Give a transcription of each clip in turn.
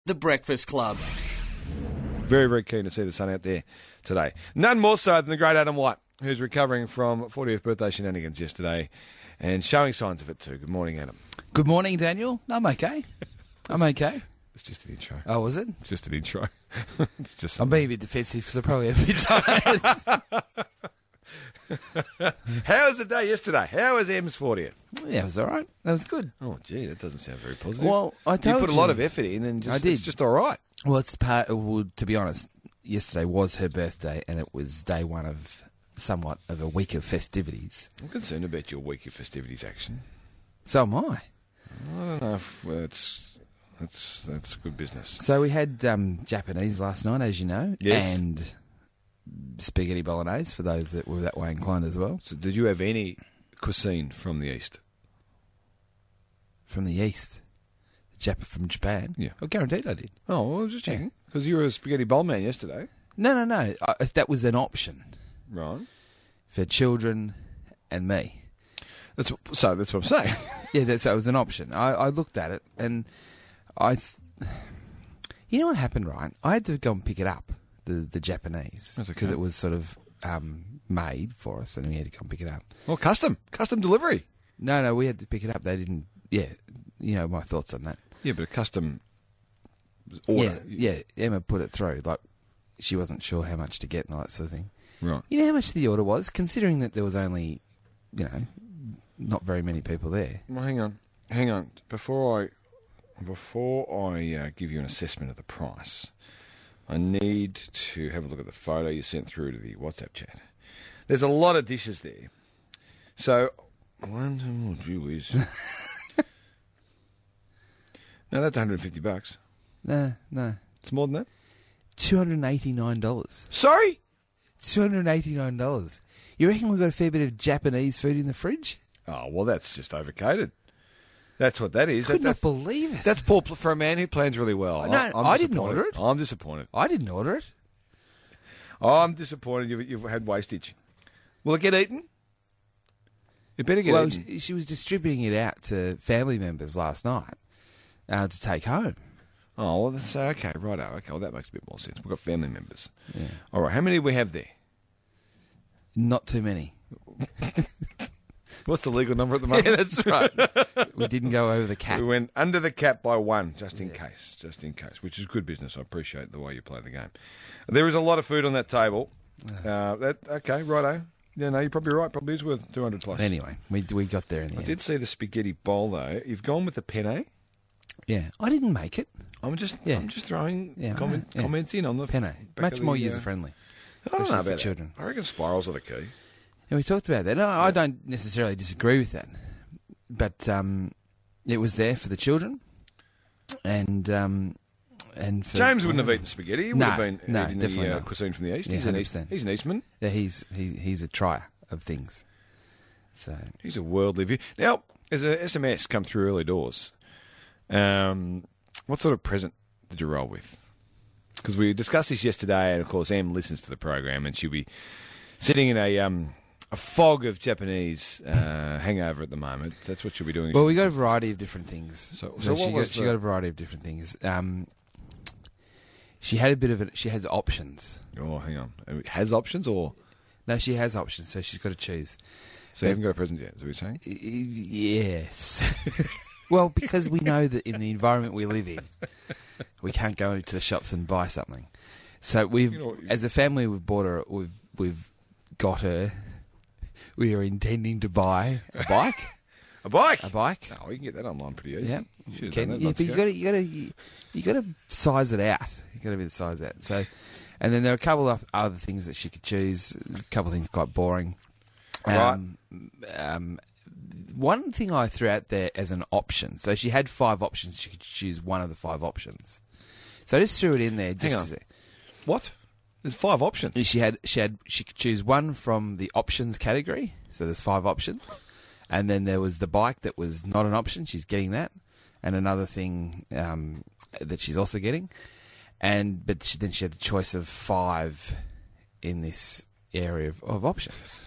The Breakfast Club. Very, very keen to see the sun out there today. None more so than the great Adam White, who's recovering from 40th birthday shenanigans yesterday and showing signs of it too. Good morning, Adam. Good morning, Daniel. I'm okay. I'm okay. It's just an intro. Oh, was it? It's just an intro. It's just I'm being a bit defensive because I'm probably a bit tired. How was the day yesterday? How was M's 40th? Yeah, it was all right. That was good. Oh, gee, that doesn't sound very positive. Well, I told you put a lot of effort in and just, I did. It's just all right. Well, it's part. Well, to be honest, yesterday was her birthday, and it was day one of somewhat of a week of festivities. I'm concerned about your week of festivities action. So am I. I don't know if that's good business. So we had Japanese last night, as you know, Yes. and spaghetti bolognese for those that were that way inclined as well. So did you have any cuisine from the East? From the East. From Japan? Yeah. Well, guaranteed I did. Oh, well, I was just checking. Because you were a spaghetti bowl man yesterday. No. That was an option Right. for children and me. That's what I'm saying. Yeah, so it was an option. I looked at it and you know what happened, right? I had to go and pick it up, the Japanese, That's okay. because it was sort of made for us, and we had to come pick it up. Well, custom delivery. No, we had to pick it up. They didn't. Yeah, you know my thoughts on that. Yeah, but a custom order. Yeah. Emma put it through. Like she wasn't sure how much to get and all that sort of thing. Right. You know how much the order was, considering that there was only, not very many people there. Well, hang on. Before I give you an assessment of the price, I need to have a look at the photo you sent through to the WhatsApp chat. There's a lot of dishes there. So, Julie's. No, that's $150. No. It's more than that? $289. Sorry? $289. You reckon we've got a fair bit of Japanese food in the fridge? Oh, well, that's just overcated. That's what that is. Could not believe it. That's poor for a man who plans really well. No, I'm I didn't disappointed. order it. I'm disappointed. I didn't order it. I'm disappointed you've had wastage. Will it get eaten? It better get eaten. Well, she was distributing it out to family members last night to take home. Oh, well, that's okay. Righto. Okay, well, that makes a bit more sense. We've got family members. Yeah. All right, how many do we have there? Not too many. What's the legal number at the moment? Yeah, that's right. We didn't go over the cap. We went under the cap by one, just in case, which is good business. I appreciate the way you play the game. There is a lot of food on that table. Okay, righto. Yeah, no, you're probably right. Probably is worth 200 plus. Anyway, we got there in the I end. did see the spaghetti bowl, though. You've gone with the penne. Yeah, I didn't make it. I'm just throwing comments in on the Penne. Much more user-friendly. I don't know about children. I reckon spirals are the key. And we talked about that. No, I don't necessarily disagree with that. But it was there for the children. And for James wouldn't have eaten spaghetti. He would have been eating definitely the not. cuisine from the East. Yeah, He's an Eastman. Yeah, he's a trier of things. So He's a worldly view. Now, there's a SMS come through early doors. What sort of present did you roll with? Because we discussed this yesterday, and of course, Em listens to the program, and she'll be sitting in a fog of Japanese hangover at the moment. That's what she'll be doing. Well, we got a variety of different things. So she got a variety of different things. She had a bit of it. She has options. Oh, hang on. It has options, or No, she has options, so she's got to choose. so you haven't got a present yet? Is that what you're saying? Yes. Well, because we know that in the environment we live in, we can't go to the shops and buy something. So as a family, we've bought her. We've got her. We are intending to buy a bike. A bike. A bike. Oh, you can get that online pretty easy. Yeah. You should have Can, done that yeah, months but ago. you got to size it out. You got to be the size out. So, and then there are a couple of other things that she could choose. A couple of things quite boring. Right. One thing I threw out there as an option. So she had 5 options. She could choose one of the 5 options. So I just threw it in there. Hang on. What? There's 5 options. She could choose one from the options category. So there's 5 options. And then there was the bike that was not an option. She's getting that. And another thing that she's also getting. Then she had the choice of 5 in this area of options.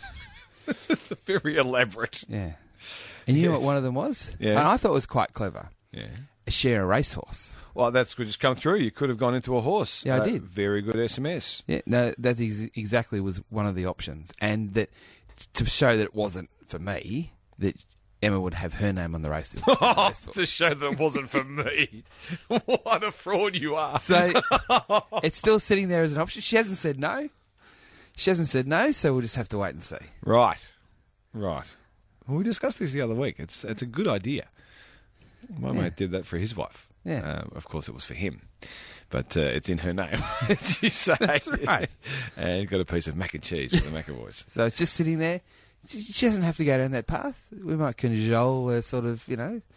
Very elaborate. Yeah. And you know what one of them was? Yeah. And I thought it was quite clever. Yeah. share a racehorse. Well, that's good. Just come through. You could have gone into a horse. Yeah, I did. Very good SMS. Yeah, no, that exactly was one of the options. And that to show that it wasn't for me, that Emma would have her name on the race. To show that it wasn't for me. What a fraud you are. So it's still sitting there as an option. She hasn't said no. So we'll just have to wait and see. Right. Well, we discussed this the other week. It's a good idea. My mate did that for his wife. Yeah. Of course, it was for him. But it's in her name, as you say. That's right. And got a piece of mac and cheese for the McAvoys. So it's just sitting there. She doesn't have to go down that path. We might cajole sort of,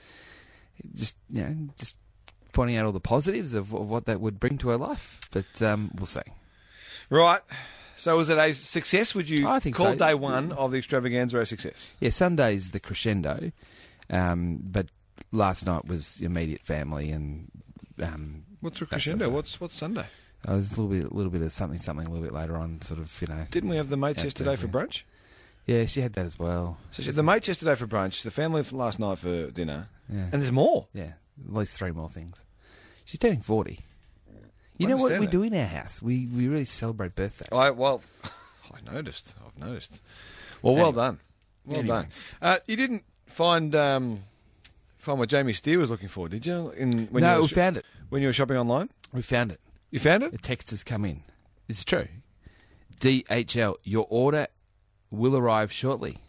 just pointing out all the positives of what that would bring to her life. But we'll see. Right. So was it a success? Would you I think call so. day one of the extravaganza a success? Yeah, Sunday's the crescendo. But last night was immediate family and... What's a crescendo? What's Sunday? There's a little bit of something a little bit later on, sort of, Didn't we have the mates yesterday for brunch? Yeah, she had that as well. So she had the mates yesterday for brunch, the family for last night for dinner, Yeah. and there's more. Yeah, at least 3 more things. She's turning 40. You know what we do in our house? We really celebrate birthdays. I've noticed. Well, well done. Well Anyway. done. You didn't find what Jamie Steer was looking for, did you? We found it. When you were shopping online? We found it. You found it? The text has come in. It's true. DHL, your order will arrive shortly.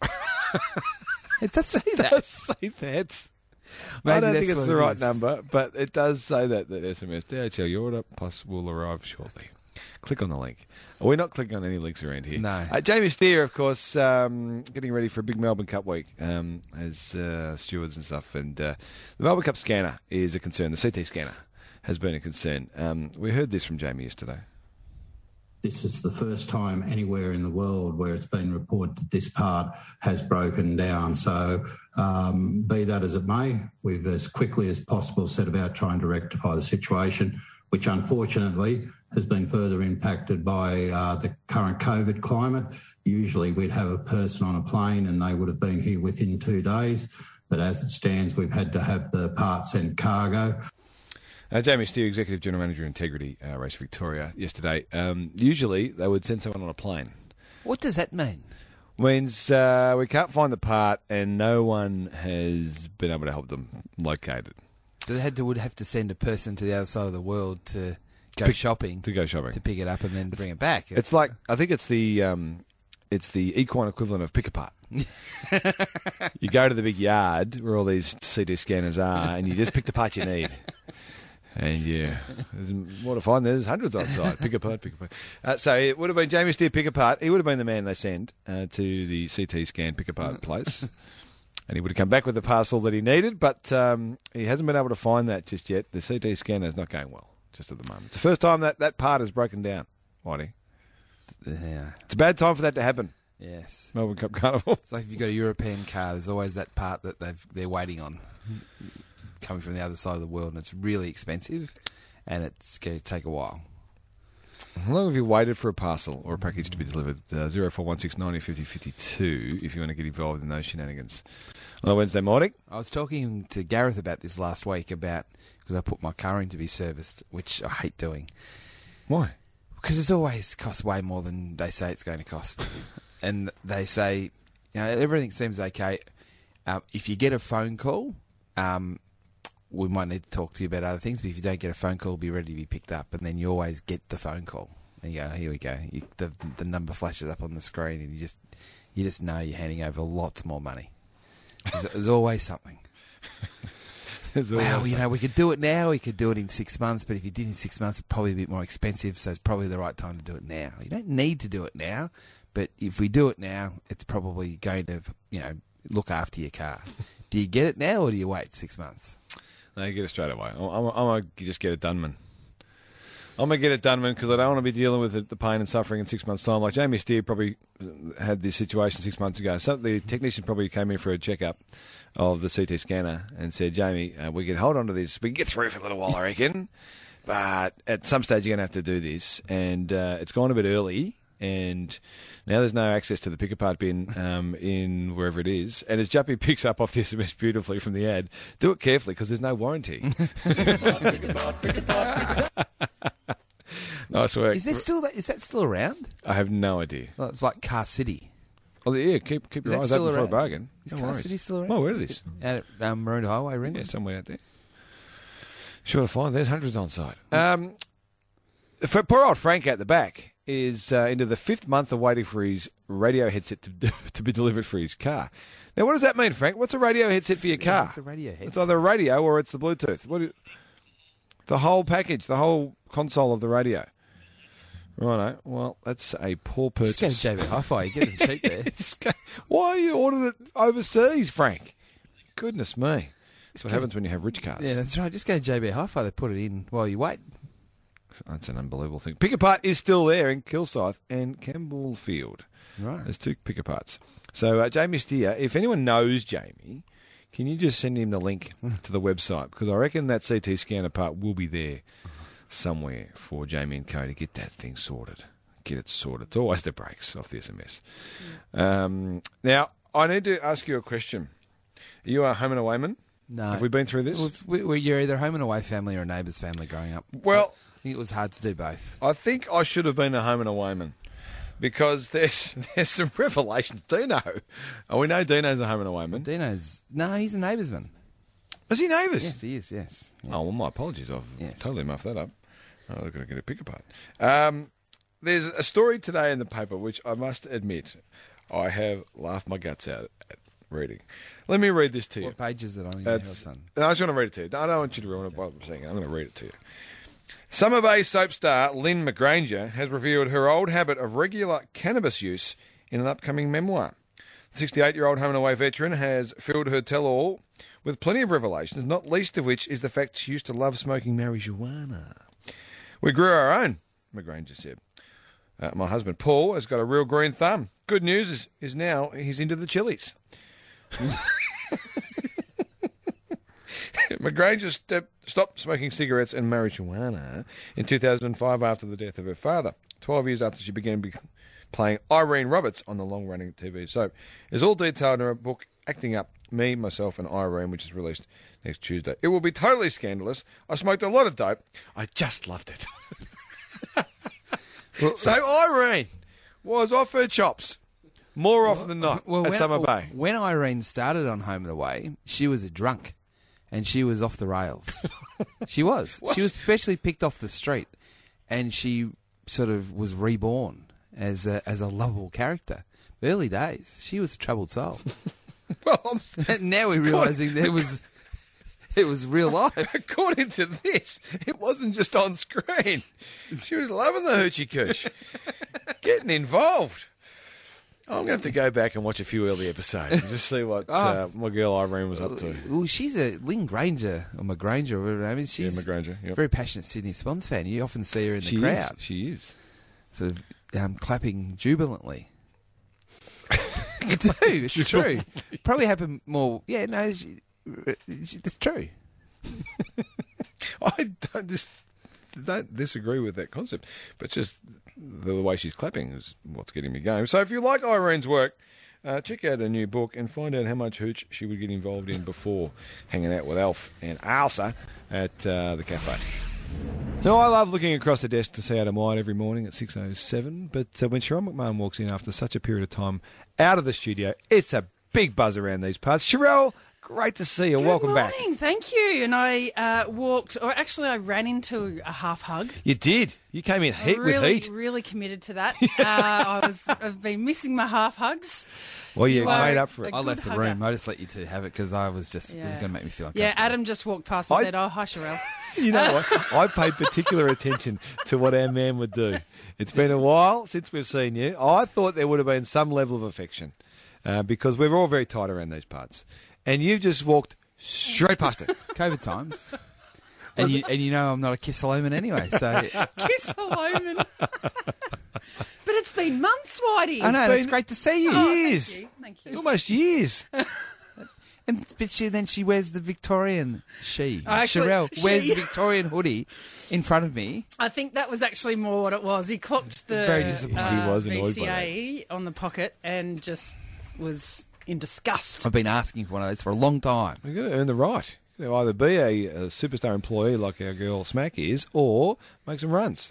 It does say that. It does say that. I don't think it's the right number, but it does say that SMS. DHL, your order plus will arrive shortly. Click on the link. We're not clicking on any links around here. No. Jamie Steer, of course, getting ready for a big Melbourne Cup week as stewards and stuff. And the Melbourne Cup scanner is a concern. The CT scanner has been a concern. We heard this from Jamie yesterday. This is the first time anywhere in the world where it's been reported that this part has broken down. So be that as it may, we've as quickly as possible set about trying to rectify the situation, which unfortunately has been further impacted by the current COVID climate. Usually we'd have a person on a plane and they would have been here within 2 days. But as it stands, we've had to have the part sent cargo. Jamie Steer, Executive General Manager Integrity, Race Victoria, yesterday. Usually they would send someone on a plane. What does that mean? Means we can't find the part and no one has been able to help them locate it. So they would have to send a person to the other side of the world to go shopping. To go shopping. To pick it up and then bring it back. It's like, I think it's the equine equivalent of pick a part. You go to the big yard where all these CT scanners are and you just pick the part you need. And yeah, there's more to find. There's hundreds on site. Pick apart. So it would have been Jamie Steer pick apart. He would have been the man they send to the CT scan pick apart place. And he would have come back with the parcel that he needed, but he hasn't been able to find that just yet. The CT scanner is not going well just at the moment. It's the first time that part has broken down, Whitey. Yeah. It's a bad time for that to happen. Yes. Melbourne Cup Carnival. It's like if you've got a European car, there's always that part that they're waiting on. Coming from the other side of the world, and it's really expensive, and it's going to take a while. How long have you waited for a parcel or a package to be delivered? 0416 90 50 52 if you want to get involved in those shenanigans. On a Wednesday morning. I was talking to Gareth about this last week because I put my car in to be serviced, which I hate doing. Why? Because it's always cost way more than they say it's going to cost. And they say, everything seems okay. If you get a phone call, we might need to talk to you about other things, but if you don't get a phone call, be ready to be picked up, and then you always get the phone call. And you go, here we go. The number flashes up on the screen, and you just know you're handing over lots more money. There's always something. We could do it now, we could do it in 6 months, but if you did in 6 months, it's probably a bit more expensive, so it's probably the right time to do it now. You don't need to do it now, but if we do it now, it's probably going to, look after your car. Do you get it now, or do you wait 6 months? No, you get it straight away. I'm going to just get it done, man. I'm going to get it done, man, because I don't want to be dealing with the pain and suffering in 6 months' time. Like Jamie Steer probably had this situation 6 months ago. So the technician probably came in for a checkup of the CT scanner and said, Jamie, we can hold on to this. We can get through for a little while, I reckon. But at some stage, you're going to have to do this. And it's gone a bit early. and now there's no access to the pick-apart bin in wherever it is. And as Juppie picks up off the SMS beautifully from the ad, do it carefully because there's no warranty. Nice work. Is that still around? I have no idea. Well, it's like Car City. Oh, yeah, keep your eyes open for a bargain. Is No Car worries. City still around? Oh, where is this? Out at Maroondah Highway, Ring. Yeah, somewhere out there. Sure to find. There's hundreds on site. For poor old Frank out the back is into the 5th month of waiting for his radio headset to be delivered for his car. Now, what does that mean, Frank? What's a radio headset for your car? It's a radio headset. It's either a radio or it's the Bluetooth. The whole package, the whole console of the radio. Righto. Well, that's a poor purchase. Just go to JB Hi-Fi. You get them cheap there. Why are you ordering it overseas, Frank? Goodness me. That's what happens when you have rich cars. Yeah, that's right. Just go to JB Hi-Fi. They put it in while you wait. That's an unbelievable thing. Pick-apart is still there in Kilsyth and Campbellfield. Right. There's 2 pick-aparts. So, Jamie Steer, if anyone knows Jamie, can you just send him the link to the website? Because I reckon that CT scanner part will be there somewhere for Jamie and Co to get that thing sorted. Get it sorted. It's always the breaks off the SMS. Now, I need to ask you a question. Are you a home and awayman? No. Have we been through this? You're either home and away family or a neighbour's family growing up. Well, I think it was hard to do both. I think I should have been a home and awayman because there's some revelations. Dino. Oh, we know Dino's a home and awayman. He's a neighboursman. Is he neighbours? Yes, he is, yes. Yeah. Oh, well, my apologies. I've totally muffed that up. I've got to get a pick-apart. There's a story today in the paper which I must admit I have laughed my guts out at reading. Let me read this to you. What page is it on? I just want to read it to you. I don't want you to ruin it by saying it. I'm going to read it to you. Summer Bay soap star Lynn McGranger has revealed her old habit of regular cannabis use in an upcoming memoir. The 68-year-old home and away veteran has filled her tell-all with plenty of revelations, not least of which is the fact she used to love smoking marijuana. We grew our own, McGranger said. My husband, Paul, has got a real green thumb. Good news is now he's into the chilies. McGranger stopped smoking cigarettes and marijuana in 2005 after the death of her father, 12 years after she began playing Irene Roberts on the long-running TV soap. It's all detailed in her book, Acting Up, Me, Myself and Irene, which is released next Tuesday. It will be totally scandalous. I smoked a lot of dope. I just loved it. So Irene was off her chops more often than not at Summer Bay. When Irene started on Home and Away, she was a drunk and she was off the rails. She was. What? She was especially picked off the street and she sort of was reborn as a lovable character. Early days, she was a troubled soul. Well, now we're realising it was real life. According to this, it wasn't just on screen. She was loving the hoochie cooch, getting involved. I'm going to have to go back and watch a few early episodes and just see what my girl Irene was up to. Well, she's a Lynn Granger, or McGranger, or whatever her name is. She's McGranger, yep. a very passionate Sydney Swans fan. You often see her in the crowd. She is. Sort of clapping jubilantly. You do, it's true. Probably happen more. Yeah, no, it's true. I don't disagree with that concept, but just the way she's clapping is what's getting me going. So if you like Irene's work, check out her new book and find out how much hooch she would get involved in before hanging out with Alf and Elsa at the cafe. Now, I love looking across the desk to see Adam White every morning at 6:07, but when Sherelle McMahon walks in after such a period of time out of the studio, it's a big buzz around these parts. Sherelle, great to see you. Welcome back. Good morning, thank you. And I I ran into a half hug. You did. You came in with heat. Really committed to that. I've been missing my half hugs. Well, you made up for it. I left the room. I just let you two have it because I was just it was going to make me feel uncomfortable. Yeah, Adam just walked past and said, "Oh, hi, Sherelle." You know what? I paid particular attention to what our man would do. It's been a while since we've seen you. I thought there would have been some level of affection because we're all very tight around these parts. And you've just walked straight past it. COVID times. And you know I'm not a kiss-a-loman anyway, so... Kiss-a-loman. But it's been months, Whitey. I know, it's great to see you. Years. Thank you. It's almost years. But then she wears the Victorian. Actually, Sherelle wears the Victorian hoodie in front of me. I think that was actually more what it was. He clocked the Very disappointed. He was annoyed by VCA on the pocket and just was in disgust. I've been asking for one of those for a long time. You've got to earn the right. You know, either be a superstar employee like our girl Smack is, or make some runs.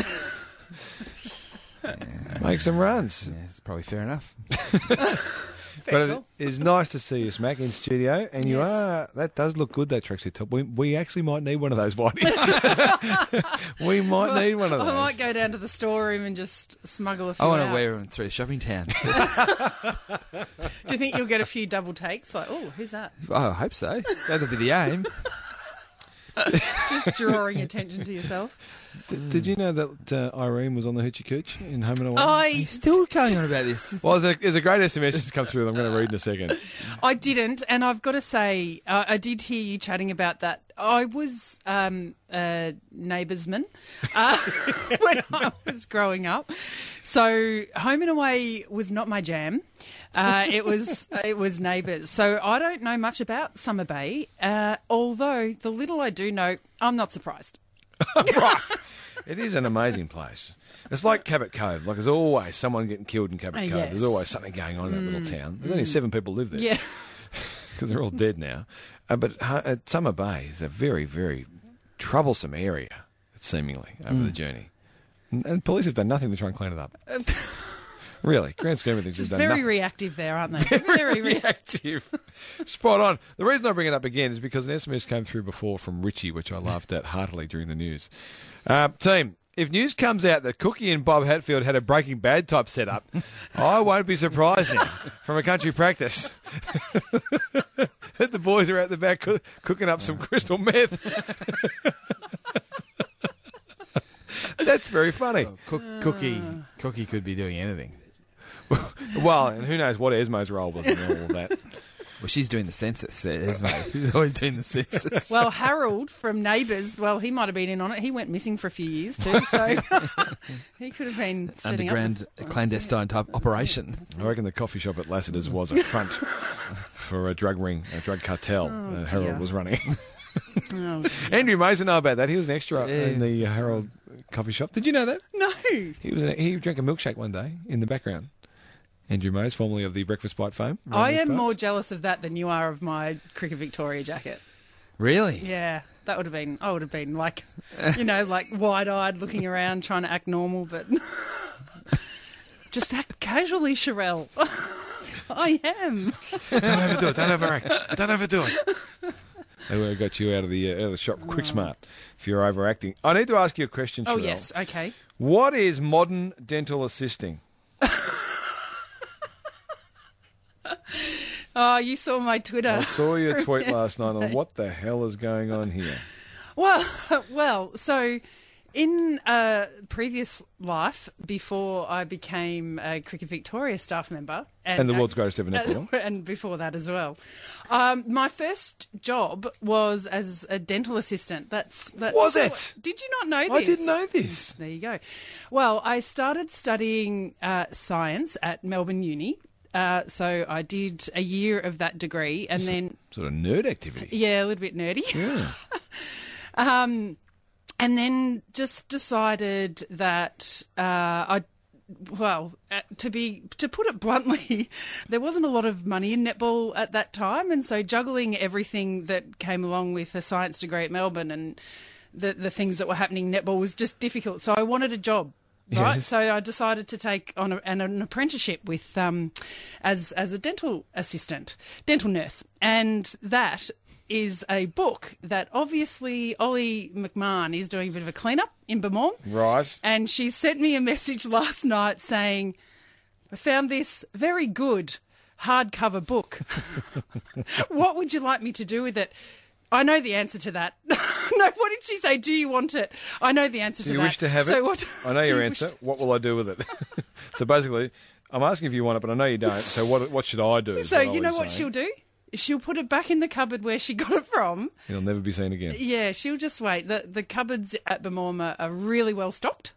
Make some runs. Yeah, it's probably fair enough. But it is nice to see you, Smack, in studio, and you Yes. are. That does look good, that tracksuit top. We actually might need one of those, Whitey. We might need one of those. I might go down to the storeroom and just smuggle a few I want to out. wear them through shopping town. Do you think you'll get a few double takes? Like, oh, who's that? I hope so. That'll be the aim. Just drawing attention to yourself. Did you know that Irene was on the Hoochie Cooch in Home and Away? You're still going on about this. Well, there's a great SMS that's come through that I'm going to read in a second. I didn't, and I've got to say, I did hear you chatting about that. I was a neighboursman when I was growing up, so Home and Away was not my jam. It was Neighbours, so I don't know much about Summer Bay. Although the little I do know, I'm not surprised. Right. It is an amazing place. It's like Cabot Cove. Like, there's always someone getting killed in Cabot Cove. Yes. There's always something going on in that little town. There's only 7 people live there. Yeah. Because they're all dead now. But Summer Bay is a very, very troublesome area, seemingly, over the journey. And police have done nothing to try and clean it up. Really, grand scheme of things, Just they've done very nothing. reactive there, aren't they? Very reactive. Reactive. Spot on. The reason I bring it up again is because an SMS came through before from Richie, which I laughed at heartily during the news. Team, if news comes out that Cookie and Bob Hatfield had a Breaking Bad type setup, I won't be surprised now from a country practice that the boys are out the back cooking up some crystal meth. That's very funny. Cookie could be doing anything. Well, and who knows what Esmo's role was in all of that. Well, she's doing the census, isn't she? She's always doing the census. Well, Harold from Neighbours, well, he might have been in on it. He went missing for a few years too, so he could have been setting Underground up. clandestine type operation. I reckon the coffee shop at Lassiter's was a front for a drug ring, a drug cartel Harold dear. was running. Oh, Andrew Mason know about that. He was an extra in the Harold coffee shop. Did you know that? no. He drank a milkshake one day in the background. Andrew Mose, formerly of the Breakfast Bite fame. I am Parts. more jealous of that than you are of my Cricket Victoria jacket. Really? Yeah, that would have been, I would have been like, like wide-eyed looking around trying to act normal, but just act casually, Sherelle. I am. Don't overdo it. Don't overact. Don't overdo it. They got you out of the shop quick smart if you're overacting. I need to ask you a question, Sherelle. Oh, yes, okay. What is modern dental assisting? Oh, you saw my Twitter. I saw your tweet last night on what the hell is going on here. Well, so in a previous life, before I became a Cricket Victoria staff member... And the world's greatest ever netball. And before that as well. My first job was as a dental assistant. Was it? Did you not know this? I didn't know this. There you go. Well, I started studying science at Melbourne Uni. So I did a year of that degree and then... Sort of nerd activity. Yeah, a little bit nerdy. Yeah. And then just decided that to put it bluntly, there wasn't a lot of money in netball at that time, and so juggling everything that came along with a science degree at Melbourne and the things that were happening in netball was just difficult. So I wanted a job. Right, Yes. so I decided to take on an apprenticeship with as a dental assistant, dental nurse, and that is a book that obviously Ollie McMahon is doing a bit of a clean-up in Beaumont. Right. And she sent me a message last night saying, I found this very good hardcover book. What would you like me to do with it? I know the answer to that. No, what did she say? Do you want it? I know the answer to that. Do you wish to have so it? What, I know do your you wish answer. to- What will I do with it? So basically, I'm asking if you want it, but I know you don't. So what should I do? is So what you know Ollie's what saying. she'll do? She'll put it back in the cupboard where she got it from. It'll never be seen again. Yeah, she'll just wait. The cupboards at Beaumont are really well stocked.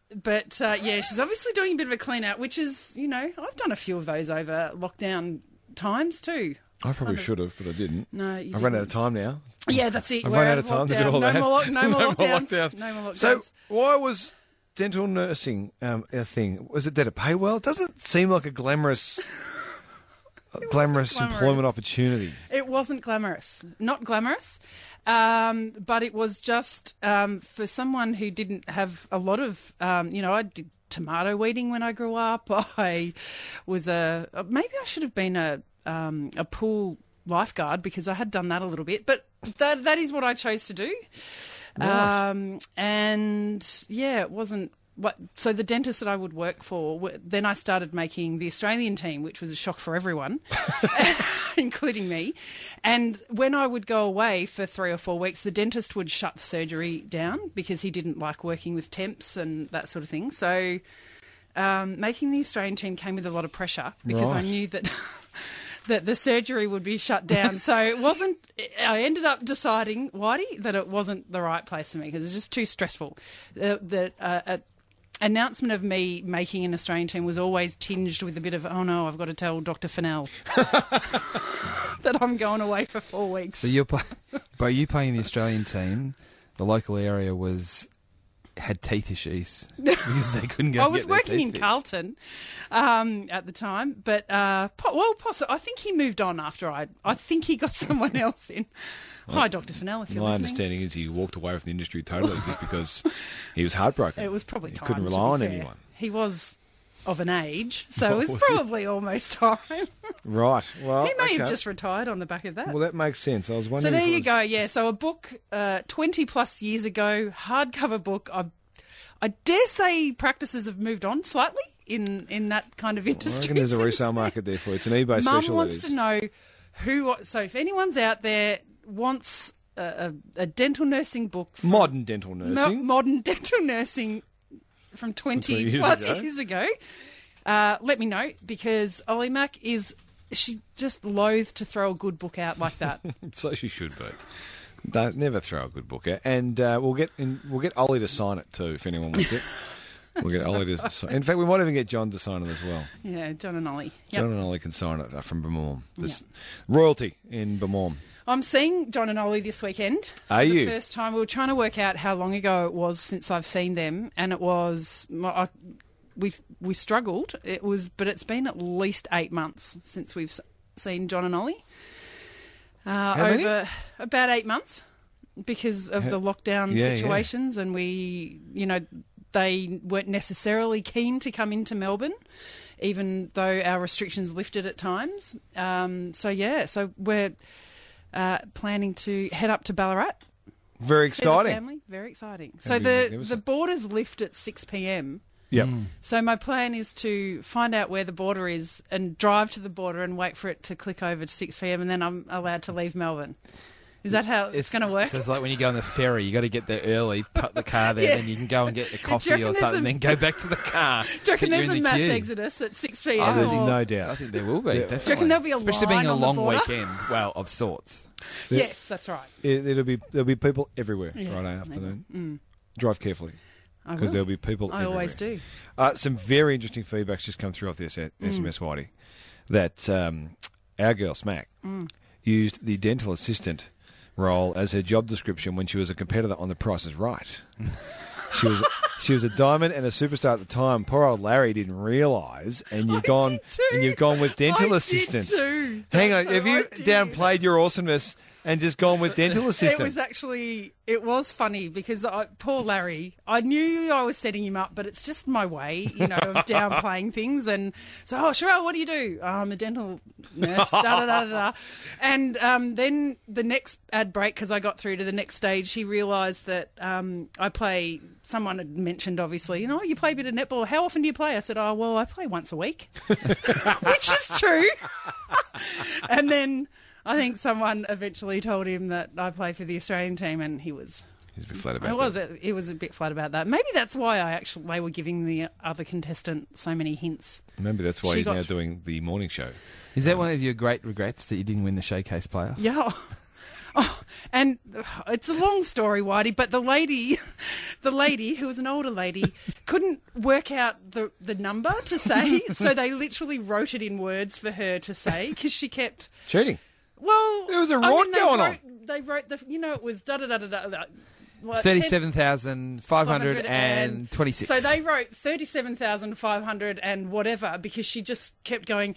But she's obviously doing a bit of a clean out, which is, I've done a few of those over lockdown times too. I probably should have, but I didn't. No, you I've run didn't. out of time now. Yeah, that's it. I've We're run out of time to do all that. No more lockdowns. No more lockdowns. So, why was dental nursing a thing? Was it did it pay well? It doesn't seem like a glamorous employment opportunity. It wasn't glamorous. Not glamorous. But it was just for someone who didn't have a lot of, I did tomato weeding when I grew up. I was maybe I should have been a pool lifeguard because I had done that a little bit. But that is what I chose to do. Right. And yeah, it wasn't. So the dentist that I would work for, then I started making the Australian team, which was a shock for everyone, including me. And when I would go away for 3 or 4 weeks, the dentist would shut the surgery down because he didn't like working with temps and that sort of thing. So making the Australian team came with a lot of pressure because I knew that that the surgery would be shut down. So it wasn't. I ended up deciding, Whitey, that it wasn't the right place for me because it's just too stressful. Announcement of me making an Australian team was always tinged with a bit of, oh no, I've got to tell Dr. Fennell that I'm going away for 4 weeks. So by you playing the Australian team, the local area had teeth issues because they couldn't go. I was working in Carlton at the time, but possibly. I think he moved on after I think he got someone else in. Hi, Dr. Fennell, if you're My listening. understanding is he walked away from the industry totally just because he was heartbroken. It was probably time. He couldn't rely on anyone. He was of an age, so it was probably almost time. Right. Well, he may have just retired on the back of that. Well, that makes sense. I was wondering. So there you go. Yeah. So a book 20 plus years ago, hardcover book. I dare say practices have moved on slightly in that kind of industry. I reckon there's a resale market there for it. It's an eBay special. Mum wants to know who. So if anyone's out there wants a dental nursing book, modern dental nursing, modern dental nursing from 20 plus years ago, let me know because Ollie Mac she just loathed to throw a good book out like that. So she should be. Don't never throw a good book out, and we'll get Ollie to sign it too if anyone wants it. We'll get Ollie to sign. In fact, we might even get John to sign it as well. Yeah, John and Ollie. Yep. John and Ollie can sign it from Beaumont. Royalty in Beaumont. I'm seeing John and Ollie this weekend. Are you? The first time. We were trying to work out how long ago it was since I've seen them, and it was we struggled. But it's been at least 8 months since we've seen John and Ollie. Over about 8 months because of the lockdown situations, and they weren't necessarily keen to come into Melbourne, even though our restrictions lifted at times. So we're planning to head up to Ballarat. Very exciting. Family. Very exciting. So the borders lift at 6 p.m. Yep. So my plan is to find out where the border is and drive to the border and wait for it to click over to 6 p.m. and then I'm allowed to leave Melbourne. Is that how it's going to work? So it's like when you go on the ferry, you got to get there early, put the car there, then you can go and get the coffee or something, then go back to the car. Do you reckon there's a mass exodus at 6 p.m? There's no doubt. I think there will be, definitely. Do you reckon there'll be a Especially line being a on long the border? weekend, of sorts. Yes, that's right. There'll be people everywhere Friday afternoon. Drive carefully. Because there'll be people everywhere. I always do. Some very interesting feedback's just come through off the SMS, Whitey, that our girl, Smack, used the dental assistant role as her job description when she was a competitor on The Price is Right. She was a diamond and a superstar at the time. Poor old Larry didn't realise, and you've gone with dental assistant. Too. Hang on, have you downplayed your awesomeness and just gone with dental assistant? It was funny because poor Larry, I knew I was setting him up, but it's just my way, of downplaying things. And so, Sherelle, what do you do? I'm a dental nurse, da-da-da-da-da. And then the next ad break, because I got through to the next stage, he realised that I play, someone had mentioned, obviously, you play a bit of netball. How often do you play? I said, I play once a week, which is true. And then I think someone eventually told him that I play for the Australian team, and he's a bit flat about that. He was a bit flat about that. Maybe that's why they were giving the other contestant so many hints. Maybe that's why he's now doing the morning show. Is that one of your great regrets that you didn't win the Showcase player? Yeah. And it's a long story, Whitey, but the lady who was an older lady couldn't work out the number to say, so they literally wrote it in words for her to say because she kept Cheating. Well, there was a rort going on. They wrote it was da da da da da. 37,526. So they wrote 37,500 and whatever because she just kept going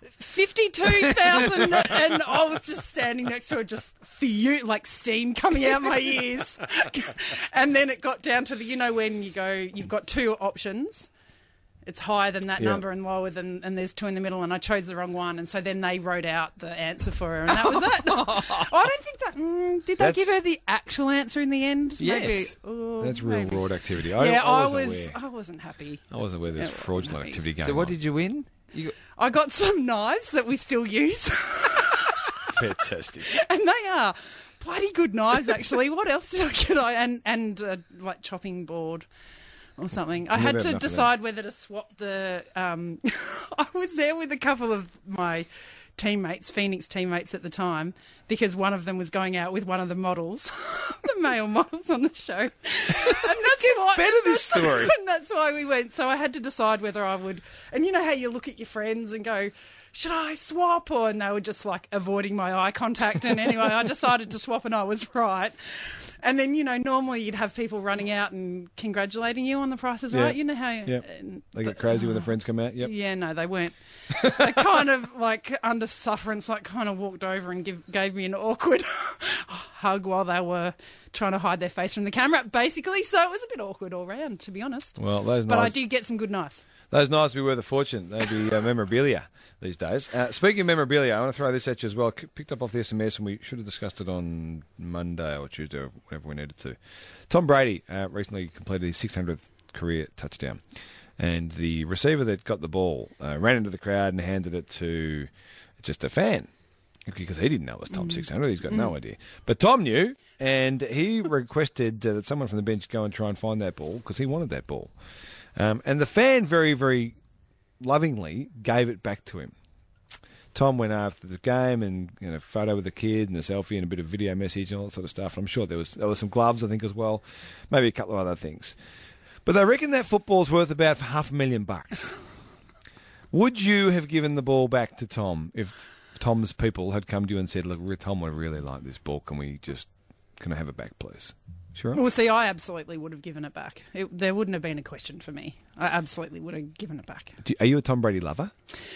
52,000 and I was just standing next to her just like steam coming out my ears. And then it got down to when you go, you've got two options. It's higher than that number and lower than, and there's two in the middle, and I chose the wrong one, and so then they wrote out the answer for her, and that was it. I don't think that. Did they give her the actual answer in the end? Yes. Maybe. That's real fraud activity. I wasn't wasn't happy. I wasn't aware there's fraudulent activity going on. So what did you win? I got some knives that we still use. Fantastic. And they are bloody good knives, actually. What else did I get? And like chopping board. Or something. I had to decide whether to swap the. I was there with a couple of my teammates, Phoenix teammates at the time, because one of them was going out with one of the models, the male models on the show. And this story. And that's why we went. So I had to decide whether I would. And you know how you look at your friends and go, should I swap? And they were just like avoiding my eye contact. And anyway, I decided to swap and I was right. And then, normally you'd have people running out and congratulating you on the Price is Right. You know how... They get crazy when the friends come out, Yeah, no, they weren't. They kind of, under sufferance, kind of walked over and gave me an awkward hug while they were trying to hide their face from the camera, basically. So it was a bit awkward all round, to be honest. Well, But I did get some good knives. Those knives would be worth a fortune. They'd be memorabilia these days. Speaking of memorabilia, I want to throw this at you as well. Picked up off the SMS, and we should have discussed it on Monday or Tuesday or whenever we needed to. Tom Brady recently completed his 600th career touchdown. And the receiver that got the ball ran into the crowd and handed it to just a fan. Because he didn't know it was Tom's 600. He's got no idea. But Tom knew, and he requested that someone from the bench go and try and find that ball because he wanted that ball. And the fan very, very lovingly gave it back to him. Tom went after the game and a photo with the kid and a selfie and a bit of video message and all that sort of stuff. I'm sure there was some gloves, I think, as well. Maybe a couple of other things. But they reckon that football's worth about $500,000. Would you have given the ball back to Tom if Tom's people had come to you and said, look, Tom, I really like this ball. Can I have it back, please? Sure. Well, see, I absolutely would have given it back. There wouldn't have been a question for me. I absolutely would have given it back. Are you a Tom Brady lover?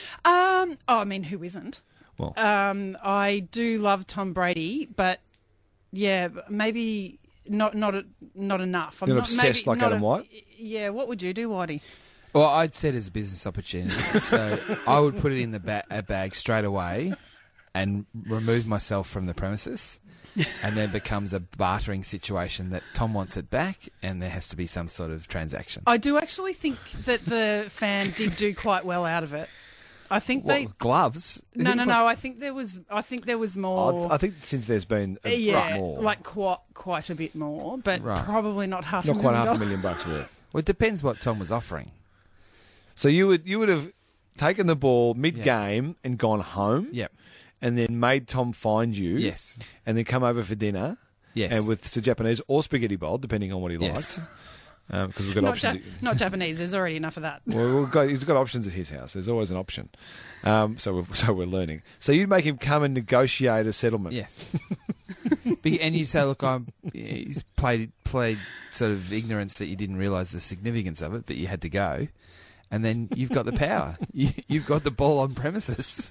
Who isn't? Well, I do love Tom Brady, but yeah, maybe not enough. I'm not obsessed like Adam White? Yeah, what would you do, Whitey? Well, I'd set it as a business opportunity, so I would put it in the a bag straight away and remove myself from the premises. And then it becomes a bartering situation that Tom wants it back and there has to be some sort of transaction. I do actually think that the fan did do quite well out of it. I think gloves? No. I think there was more. I think since there's been more, like quite a bit more, but probably not half. Not quite $500,000 worth. Well, it depends what Tom was offering. So you would have taken the ball mid-game and gone home. Yep. And then made Tom find you. Yes. And then come over for dinner. Yes. And with the Japanese or spaghetti bowl, depending on what he liked. Because we've got options. Not Japanese. There's already enough of that. Well, he's got options at his house. There's always an option. So we're learning. So you'd make him come and negotiate a settlement. Yes. And you say, look, he's played sort of ignorance that you didn't realise the significance of it, but you had to go. And then you've got the power. You've got the ball on premises.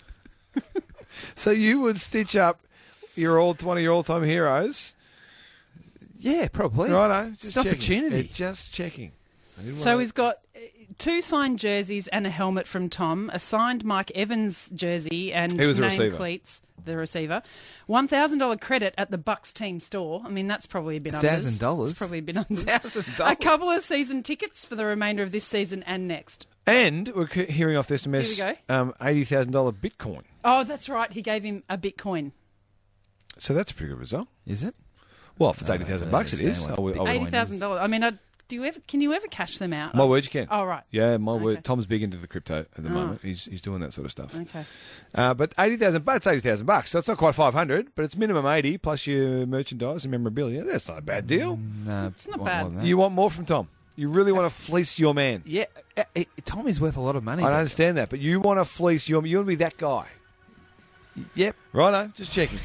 So you would stitch up one of your all-time heroes? Yeah, probably. Righto. It's an opportunity. Just checking. So he's got 2 signed jerseys and a helmet from Tom, a signed Mike Evans jersey and name cleats, the receiver. $1,000 credit at the Bucks team store. I mean, that's probably a bit under. $1,000? It's probably a bit under. $1,000? A couple of season tickets for the remainder of this season and next. And we're hearing off this SMS, Here we go. $80,000 Bitcoin. Oh, that's right. He gave him a Bitcoin. So that's a pretty good result. Is it? Well, if it's $80,000, it is. $80,000. I mean, Can you ever cash them out? My word, you can. Oh, right. Yeah, my Okay. word. Tom's big into the crypto at the moment. He's doing that sort of stuff. Okay. But it's $80,000. So it's not quite 500, but it's minimum 80 plus your merchandise and memorabilia. That's not a bad deal. No, It's not bad. You want more from Tom? You really want to fleece your man? Yeah, Tom is worth a lot of money. I understand that, but you want to fleece your. You want to be that guy. Yep. Righto, just checking.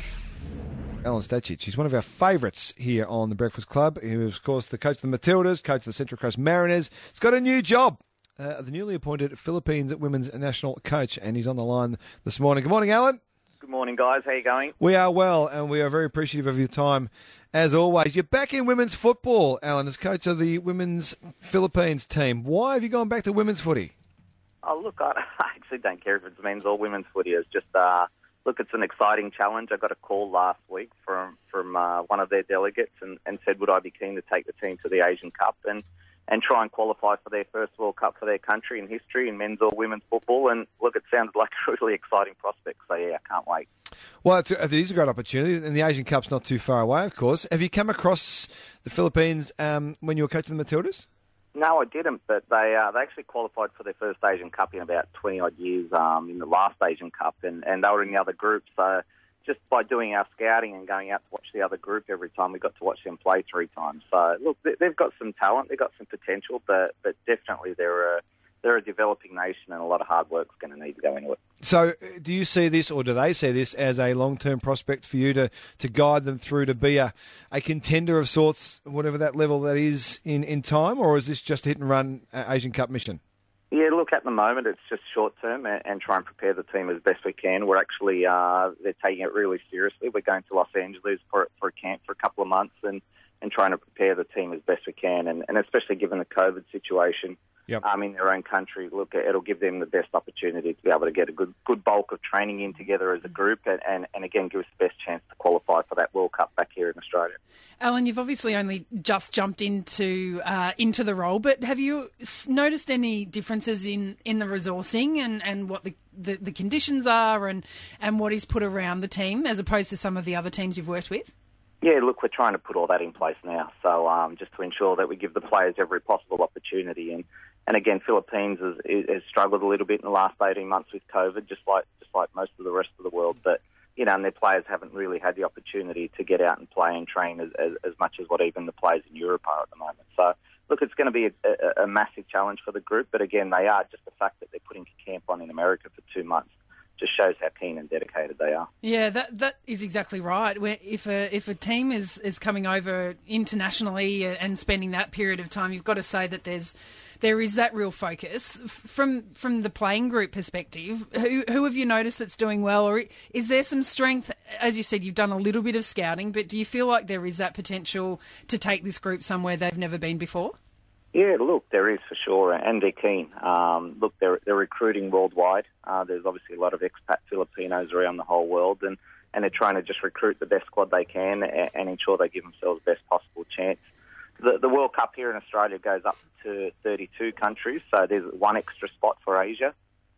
Alan Stachich, she's one of our favourites here on the Breakfast Club. He was, of course, the coach of the Matildas, coach of the Central Coast Mariners. He's got a new job, the newly appointed Philippines women's national coach, and he's on the line this morning. Good morning, Alan. Good morning, guys. How you going? We are well, and we are very appreciative of your time, as always. You're back in women's football, Alan, as coach of the women's Philippines team. Why have you gone back to women's footy? Oh, look, I actually don't care if it's men's or women's footy. It's just, look, it's an exciting challenge. I got a call last week from one of their delegates and said, would I be keen to take the team to the Asian Cup and try and qualify for their first World Cup for their country in history in men's or women's football. And look, it sounds like a really exciting prospect. So, yeah, I can't wait. Well, it is a great opportunity, and the Asian Cup's not too far away, of course. Have you come across the Philippines when you were coaching the Matildas? No, I didn't, but they actually qualified for their first Asian Cup in about 20-odd years in the last Asian Cup, and they were in the other group. So just by doing our scouting and going out to watch the other group every time, we got to watch them play 3 times. So, look, they've got some talent, they've got some potential, but definitely they're a developing nation, and a lot of hard work's going to need to go into it. So do you see this, or do they see this, as a long-term prospect for you to guide them through to be a contender of sorts, whatever that level that is in time, or is this just a hit-and-run Asian Cup mission? Yeah, look, at the moment it's just short-term and try and prepare the team as best we can. We're actually, they're taking it really seriously. We're going to Los Angeles for a camp for a couple of months and trying to prepare the team as best we can, and especially given the COVID situation. Yep. In their own country, look, it'll give them the best opportunity to be able to get a good bulk of training in together as a group and again, give us the best chance to qualify for that World Cup back here in Australia. Alan, you've obviously only just jumped into the role, but have you noticed any differences in the resourcing and what the conditions are and what is put around the team as opposed to some of the other teams you've worked with? Yeah, look, we're trying to put all that in place now. So just to ensure that we give the players every possible opportunity. And again, Philippines has struggled a little bit in the last 18 months with COVID, just like most of the rest of the world. But, and their players haven't really had the opportunity to get out and play and train as much as what even the players in Europe are at the moment. So, look, it's going to be a massive challenge for the group. But again, they are. Just the fact that they're putting camp on in America for 2 months just shows how keen and dedicated they are. Yeah, that is exactly right. Where if a team is coming over internationally and spending that period of time, you've got to say that there is that real focus from the playing group perspective. Who have you noticed that's doing well, or is there some strength? As you said, you've done a little bit of scouting, but do you feel like there is that potential to take this group somewhere they've never been before? Yeah, look, there is for sure, and they're keen. Look, they're recruiting worldwide. There's obviously a lot of expat Filipinos around the whole world, and they're trying to just recruit the best squad they can and ensure they give themselves the best possible chance. The World Cup here in Australia goes up to 32 countries, so there's one extra spot for Asia.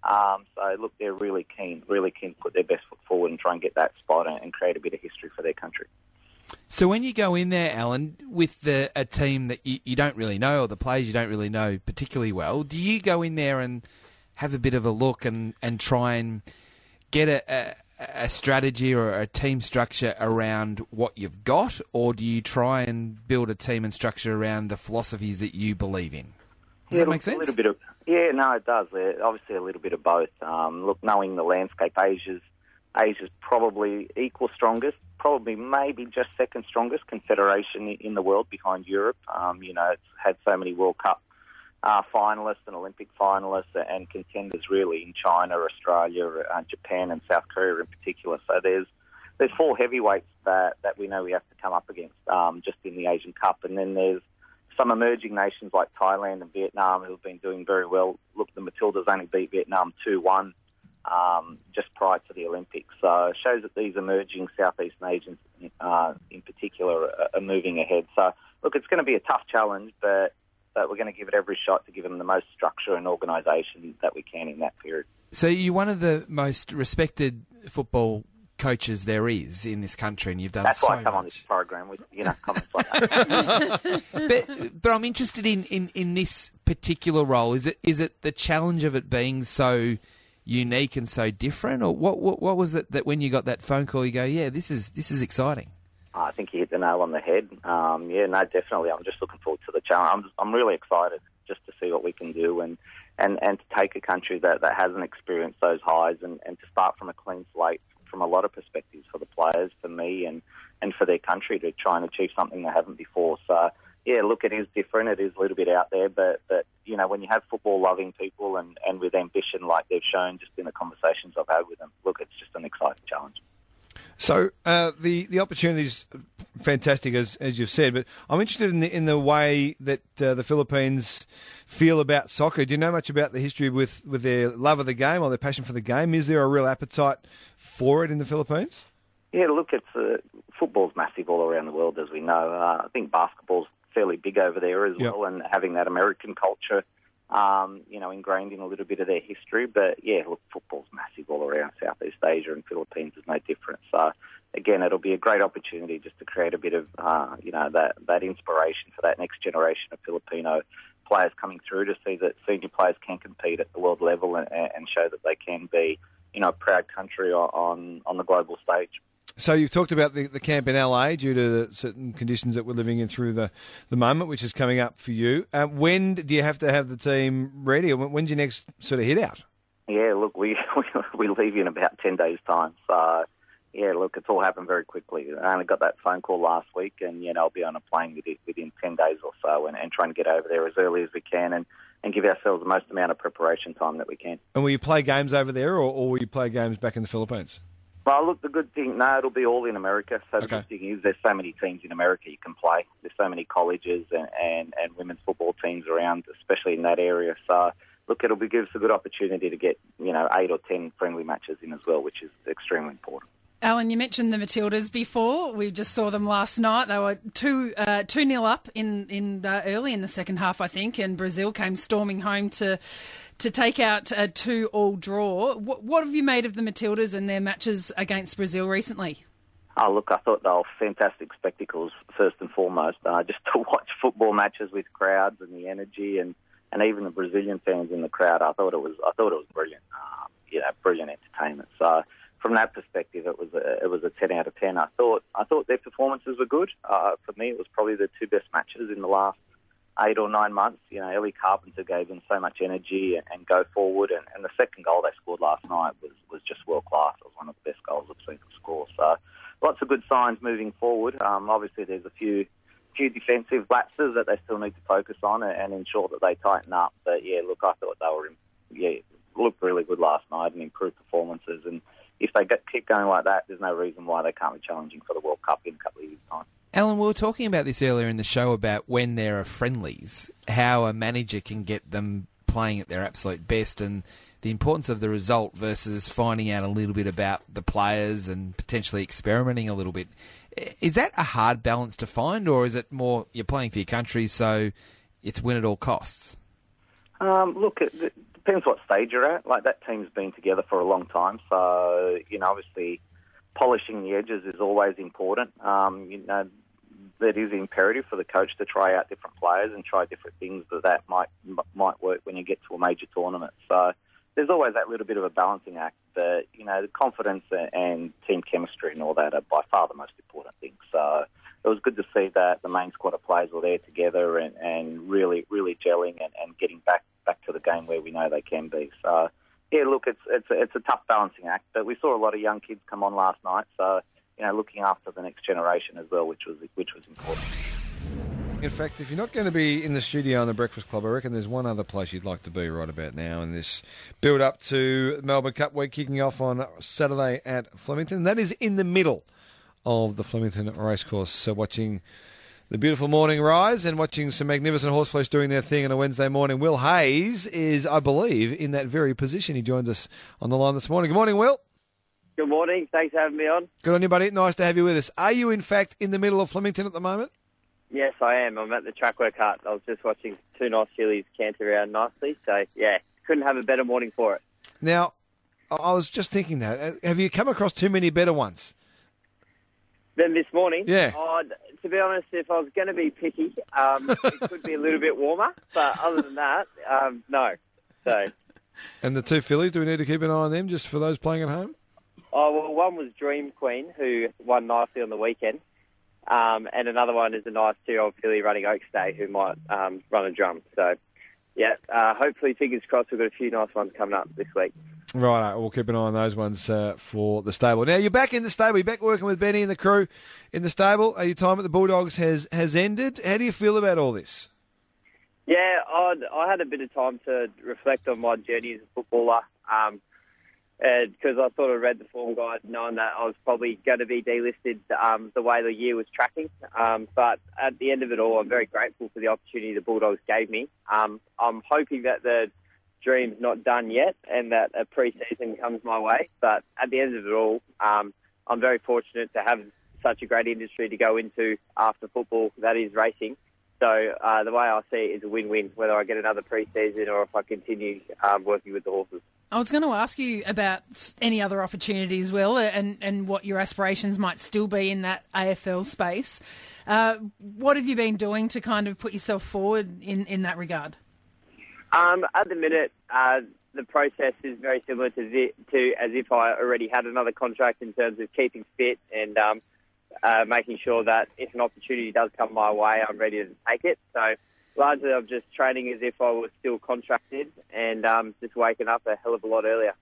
So, look, they're really keen to put their best foot forward and try and get that spot and create a bit of history for their country. So when you go in there, Alan, with a team that you don't really know, or the players you don't really know particularly well, do you go in there and have a bit of a look and try and get a strategy or a team structure around what you've got, or do you try and build a team and structure around the philosophies that you believe in? Does that make sense? A little bit of, yeah, no, it does. Obviously a little bit of both. Look, knowing the landscape, Asia's probably equal strongest, probably maybe just second strongest confederation in the world behind Europe. It's had so many World Cup finalists and Olympic finalists and contenders really in China, Australia, Japan and South Korea in particular. So there's 4 heavyweights that we know we have to come up against just in the Asian Cup. And then there's some emerging nations like Thailand and Vietnam who have been doing very well. Look, the Matildas only beat Vietnam 2-1. Just prior to the Olympics. So it shows that these emerging Southeast nations in particular are moving ahead. So, look, it's going to be a tough challenge, but we're going to give it every shot to give them the most structure and organisation that we can in that period. So you're one of the most respected football coaches there is in this country, and you've done That's so why I come on much. this program with, comments like that. But I'm interested in this particular role. Is it the challenge of it being so unique and so different, or what was it that when you got that phone call, you go, yeah, this is exciting? I think you hit the nail on the head. Definitely. I'm just looking forward to the challenge. I'm really excited just to see what we can do and to take a country that hasn't experienced those highs and to start from a clean slate from a lot of perspectives for the players, for me, and for their country to try and achieve something they haven't before. So, yeah, look, it is different. It is a little bit out there, but when you have football-loving people and with ambition like they've shown just in the conversations I've had with them, look, it's just an exciting challenge. So the opportunity is fantastic, as you've said, but I'm interested in the way that the Philippines feel about soccer. Do you know much about the history with their love of the game or their passion for the game? Is there a real appetite for it in the Philippines? Yeah, look, football's massive all around the world, as we know. I think basketball's fairly big over there as well, and having that American culture, ingrained in a little bit of their history. But, yeah, look, football's massive all around Southeast Asia, and Philippines is no different. So, again, it'll be a great opportunity just to create a bit of, that inspiration for that next generation of Filipino players coming through, to see that senior players can compete at the world level and show that they can be, a proud country on the global stage. So you've talked about the camp in LA due to the certain conditions that we're living in through the moment, which is coming up for you. When do you have to have the team ready? Or when's your next sort of hit out? Yeah, look, we leave in about 10 days' time. So, yeah, look, it's all happened very quickly. I only got that phone call last week, and, I'll be on a plane within 10 days or so and trying to get over there as early as we can and give ourselves the most amount of preparation time that we can. And will you play games over there, or will you play games back in the Philippines? Well, look, the good thing, it'll be all in America. So the good thing is there's so many teams in America you can play. There's so many colleges and women's football teams around, especially in that area. So, look, it'll give us a good opportunity to get, 8 or 10 friendly matches in as well, which is extremely important. Alan, you mentioned the Matildas before. We just saw them last night. They were 2-0 up in early in the second half, I think, and Brazil came storming home to take out a 2-2 draw. What have you made of the Matildas and their matches against Brazil recently? Oh, look, I thought they were fantastic spectacles, first and foremost. Just to watch football matches with crowds and the energy and even the Brazilian fans in the crowd, I thought it was brilliant. Brilliant entertainment. So, from that perspective, it was a 10 out of 10. I thought their performances were good. For me, it was probably the two best matches in the last 8 or 9 months. Ellie Carpenter gave them so much energy and go forward. And the second goal they scored last night was just world class. It was one of the best goals I've seen them score. So lots of good signs moving forward. Obviously, there's a few defensive lapses that they still need to focus on and ensure that they tighten up. But yeah, look, I thought they looked really good last night and improved performances. And if they keep going like that, there's no reason why they can't be challenging for the World Cup in a couple of years' time. Alan, we were talking about this earlier in the show about when there are friendlies, how a manager can get them playing at their absolute best and the importance of the result versus finding out a little bit about the players and potentially experimenting a little bit. Is that a hard balance to find, or is it more you're playing for your country, so it's win at all costs? Look, it depends what stage you're at. Like, that team's been together for a long time, so, obviously polishing the edges is always important. That is imperative for the coach to try out different players and try different things that might work when you get to a major tournament. So there's always that little bit of a balancing act. But, the confidence and team chemistry and all that are by far the most important things. So it was good to see that the main squad of players were there together and really, really gelling and getting back to the game where we know they can be. So, yeah, look, it's a tough balancing act. But we saw a lot of young kids come on last night. So, looking after the next generation as well, which was important. In fact, if you're not going to be in the studio on the Breakfast Club, I reckon there's one other place you'd like to be right about now in this build-up to Melbourne Cup Week kicking off on Saturday at Flemington. That is in the middle of the Flemington Racecourse. So watching the beautiful morning rise and watching some magnificent horseflesh doing their thing on a Wednesday morning. Will Hayes is, I believe, in that very position. He joins us on the line this morning. Good morning, Will. Good morning. Thanks for having me on. Good on you, buddy. Nice to have you with us. Are you, in fact, in the middle of Flemington at the moment? Yes, I am. I'm at the track work hut. I was just watching two nice fillies canter around nicely. So, yeah, couldn't have a better morning for it. Now, I was just thinking that. Have you come across too many better ones? Then this morning, Yeah. To be honest, if I was going to be picky, it could be a little bit warmer. But other than that, no. So. And the two fillies, do we need to keep an eye on them just for those playing at home? Oh, well, one was Dream Queen, who won nicely on the weekend. And another one is a nice 2-year-old filly running Oaks Day who might run a drum. So, yeah, hopefully, fingers crossed, we've got a few nice ones coming up this week. Right, we'll keep an eye on those ones for the stable. Now, you're back in the stable. You're back working with Benny and the crew in the stable. Your time at the Bulldogs has ended. How do you feel about all this? Yeah, I had a bit of time to reflect on my journey as a footballer because I sort of read the form guide knowing that I was probably going to be delisted the way the year was tracking. But at the end of it all, I'm very grateful for the opportunity the Bulldogs gave me. I'm hoping that the dream's not done yet and that a pre-season comes my way. But at the end of it all, I'm very fortunate to have such a great industry to go into after football, that is racing. So the way I see it is a win-win, whether I get another pre-season or if I continue working with the horses. I was going to ask you about any other opportunities, Will, and what your aspirations might still be in that AFL space. What have you been doing to kind of put yourself forward in that regard? At the minute, the process is very similar to as if I already had another contract in terms of keeping fit and making sure that if an opportunity does come my way, I'm ready to take it. So largely I'm just training as if I was still contracted and just waking up a hell of a lot earlier.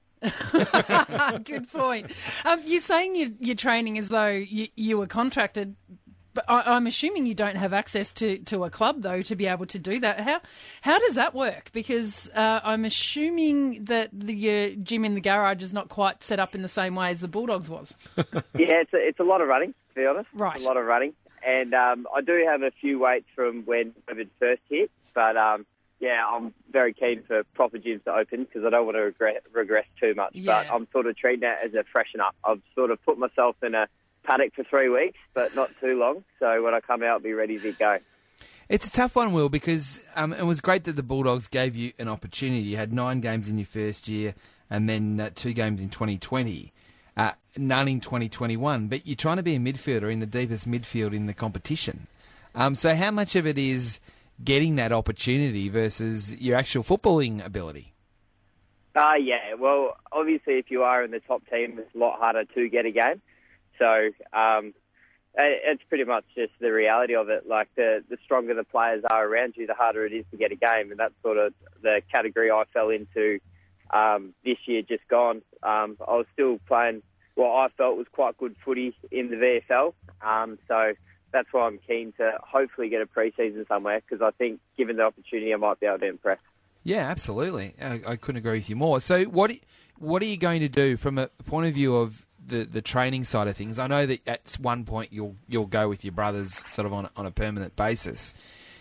Good point. You're saying you're training as though you were contracted, but I'm assuming you don't have access to a club, though, to be able to do that. How does that work? Because I'm assuming that your gym in the garage is not quite set up in the same way as the Bulldogs was. Yeah, it's a lot of running, to be honest. Right. It's a lot of running. And I do have a few weights from when COVID first hit, but yeah, I'm very keen for proper gyms to open because I don't want to regress too much. Yeah. But I'm sort of treating that as a freshen up. I've sort of put myself in a paddock for 3 weeks, but not too long. So when I come out, I'll be ready to go. It's a tough one, Will, because it was great that the Bulldogs gave you an opportunity. You had 9 games in your first year and then 2 games in 2020. None in 2021, but you're trying to be a midfielder in the deepest midfield in the competition. So how much of it is getting that opportunity versus your actual footballing ability? Yeah, well, obviously if you are in the top team, it's a lot harder to get a game. So it's pretty much just the reality of it. Like the stronger the players are around you, the harder it is to get a game. And that's sort of the category I fell into this year just gone. I was still playing what I felt was quite good footy in the VFL. So that's why I'm keen to hopefully get a pre-season somewhere because I think given the opportunity I might be able to impress. Yeah, absolutely. I couldn't agree with you more. So what are you going to do from a point of view of the training side of things? I know that at one point you'll go with your brothers sort of on a permanent basis.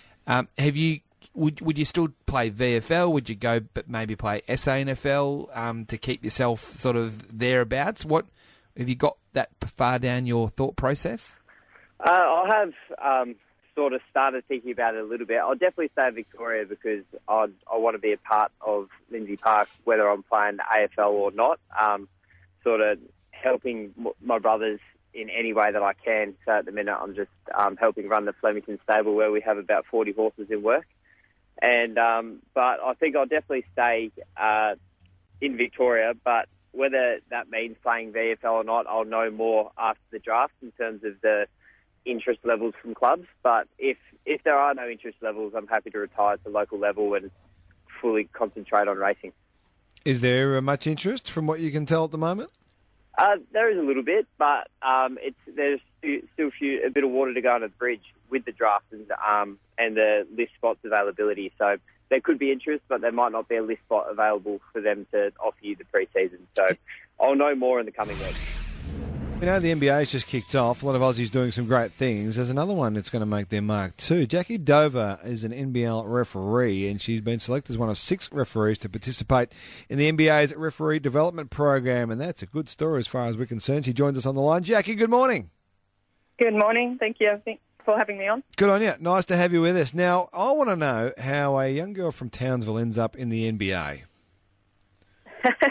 Would you still play VFL? Would you go but maybe play SANFL to keep yourself sort of thereabouts? What have you got that far down your thought process? I have sort of started thinking about it a little bit. I'll definitely stay in Victoria because I want to be a part of Lindsay Park, whether I'm playing AFL or not. Sort of helping my brothers in any way that I can. So at the minute, I'm just helping run the Flemington stable where we have about 40 horses in work. And but I think I'll definitely stay in Victoria. But whether that means playing VFL or not, I'll know more after the draft in terms of the interest levels from clubs. But if there are no interest levels, I'm happy to retire to local level and fully concentrate on racing. Is there much interest from what you can tell at the moment? There is a little bit, but there's still a bit of water to go under the bridge with the draft and the list spots availability. So there could be interest, but there might not be a list spot available for them to offer you the pre-season. So I'll know more in the coming weeks. You know, the NBA's just kicked off. A lot of Aussies doing some great things. There's another one that's going to make their mark too. Jackie Dover is an NBL referee, and she's been selected as one of 6 referees to participate in the NBA's referee development program, and that's a good story as far as we're concerned. She joins us on the line. Jackie, good morning. Good morning. Thank you for having me on. Good on you. Nice to have you with us. Now, I want to know how a young girl from Townsville ends up in the NBA.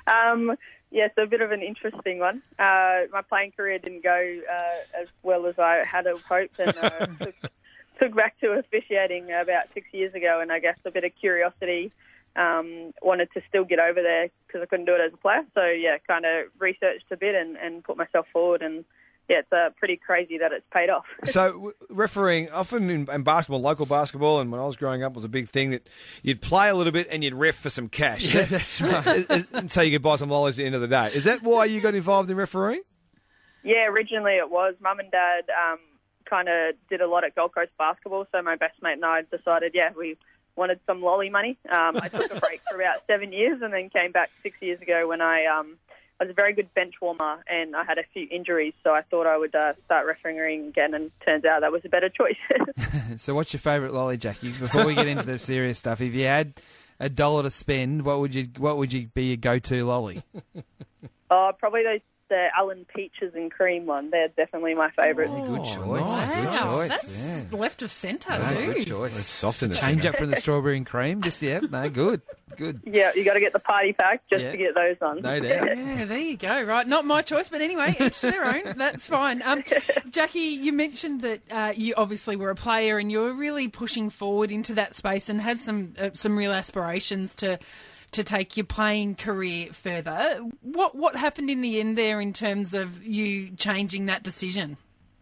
Yes, a bit of an interesting one. My playing career didn't go as well as I had hoped, and took back to officiating about 6 years ago, and I guess a bit of curiosity, wanted to still get over there because I couldn't do it as a player. So, yeah, kind of researched a bit and put myself forward, and yeah, it's pretty crazy that it's paid off. So refereeing, often in basketball, local basketball, and when I was growing up, was a big thing that you'd play a little bit and you'd ref for some cash. Yeah, that's right. So you could buy some lollies at the end of the day. Is that why you got involved in refereeing? Yeah, originally it was. Mum and Dad kind of did a lot at Gold Coast basketball, so my best mate and I decided, we wanted some lolly money. I took a break for about 7 years and then came back 6 years ago when I was a very good bench warmer and I had a few injuries, so I thought I would start refereeing again, and turns out that was a better choice. So what's your favourite lolly, Jackie? Before we get into the serious stuff, if you had $1 to spend, what would you be your go-to lolly? Probably the Allen Peaches and Cream one. They're definitely my favourite. Good choice. Nice. Good Wow, choice. that's left of centre No, too. good choice. It's soft in the Change centre. up from the strawberry and cream. Just good. Yeah, you got to get the party pack just Yeah. to get those on. No doubt. Yeah, there you go. Right, not my choice, but anyway, each to their own. That's fine. Jackie, you mentioned that you obviously were a player and you were really pushing forward into that space and had some real aspirations to take your playing career further. What happened in the end there in terms of you changing that decision?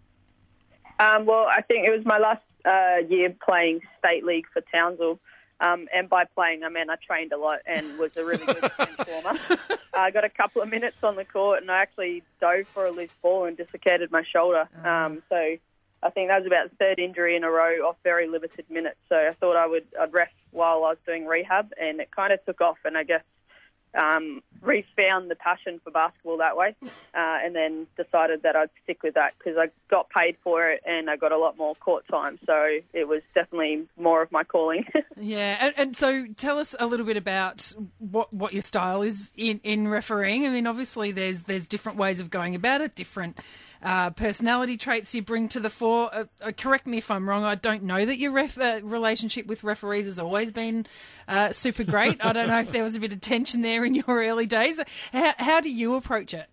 Well, I think it was my last year playing state league for Townsville. And by playing, I mean I trained a lot and was a really good bench warmer. I got a couple of minutes on the court and I actually dove for a loose ball and dislocated my shoulder. So I think that was about the third injury in a row off very limited minutes. So I thought I'd ref while I was doing rehab, and it kind of took off, and I guess refound the passion for basketball that way, and then decided that I'd stick with that because I got paid for it and I got a lot more court time. So it was definitely more of my calling. Yeah, and so tell us a little bit about what your style is in refereeing. I mean, obviously there's different ways of going about it, different personality traits you bring to the fore. Correct me if I'm wrong. I don't know that your relationship with referees has always been super great. I don't know if there was a bit of tension there in your early days. How do you approach it?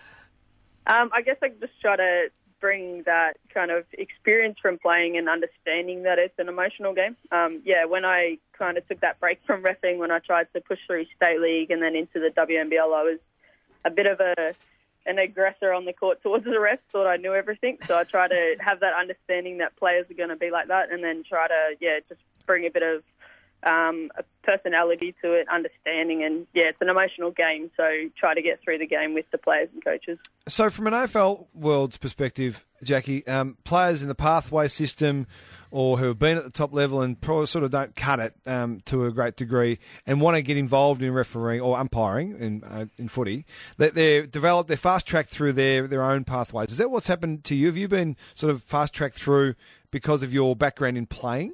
I guess I just try to bring that kind of experience from playing and understanding that it's an emotional game. When I kind of took that break from reffing, when I tried to push through state league and then into the WNBL, I was a bit of an aggressor on the court towards the refs, thought I knew everything. So I try to have that understanding that players are going to be like that, and then try to, just bring a bit of a personality to it, understanding, and it's an emotional game, so try to get through the game with the players and coaches. So from an AFL world's perspective, Jackie, players in the pathway system or who have been at the top level and probably sort of don't cut it to a great degree and want to get involved in refereeing or umpiring in footy, that they're developed, they're fast-tracked through their own pathways. Is that what's happened to you? Have you been sort of fast-tracked through because of your background in playing?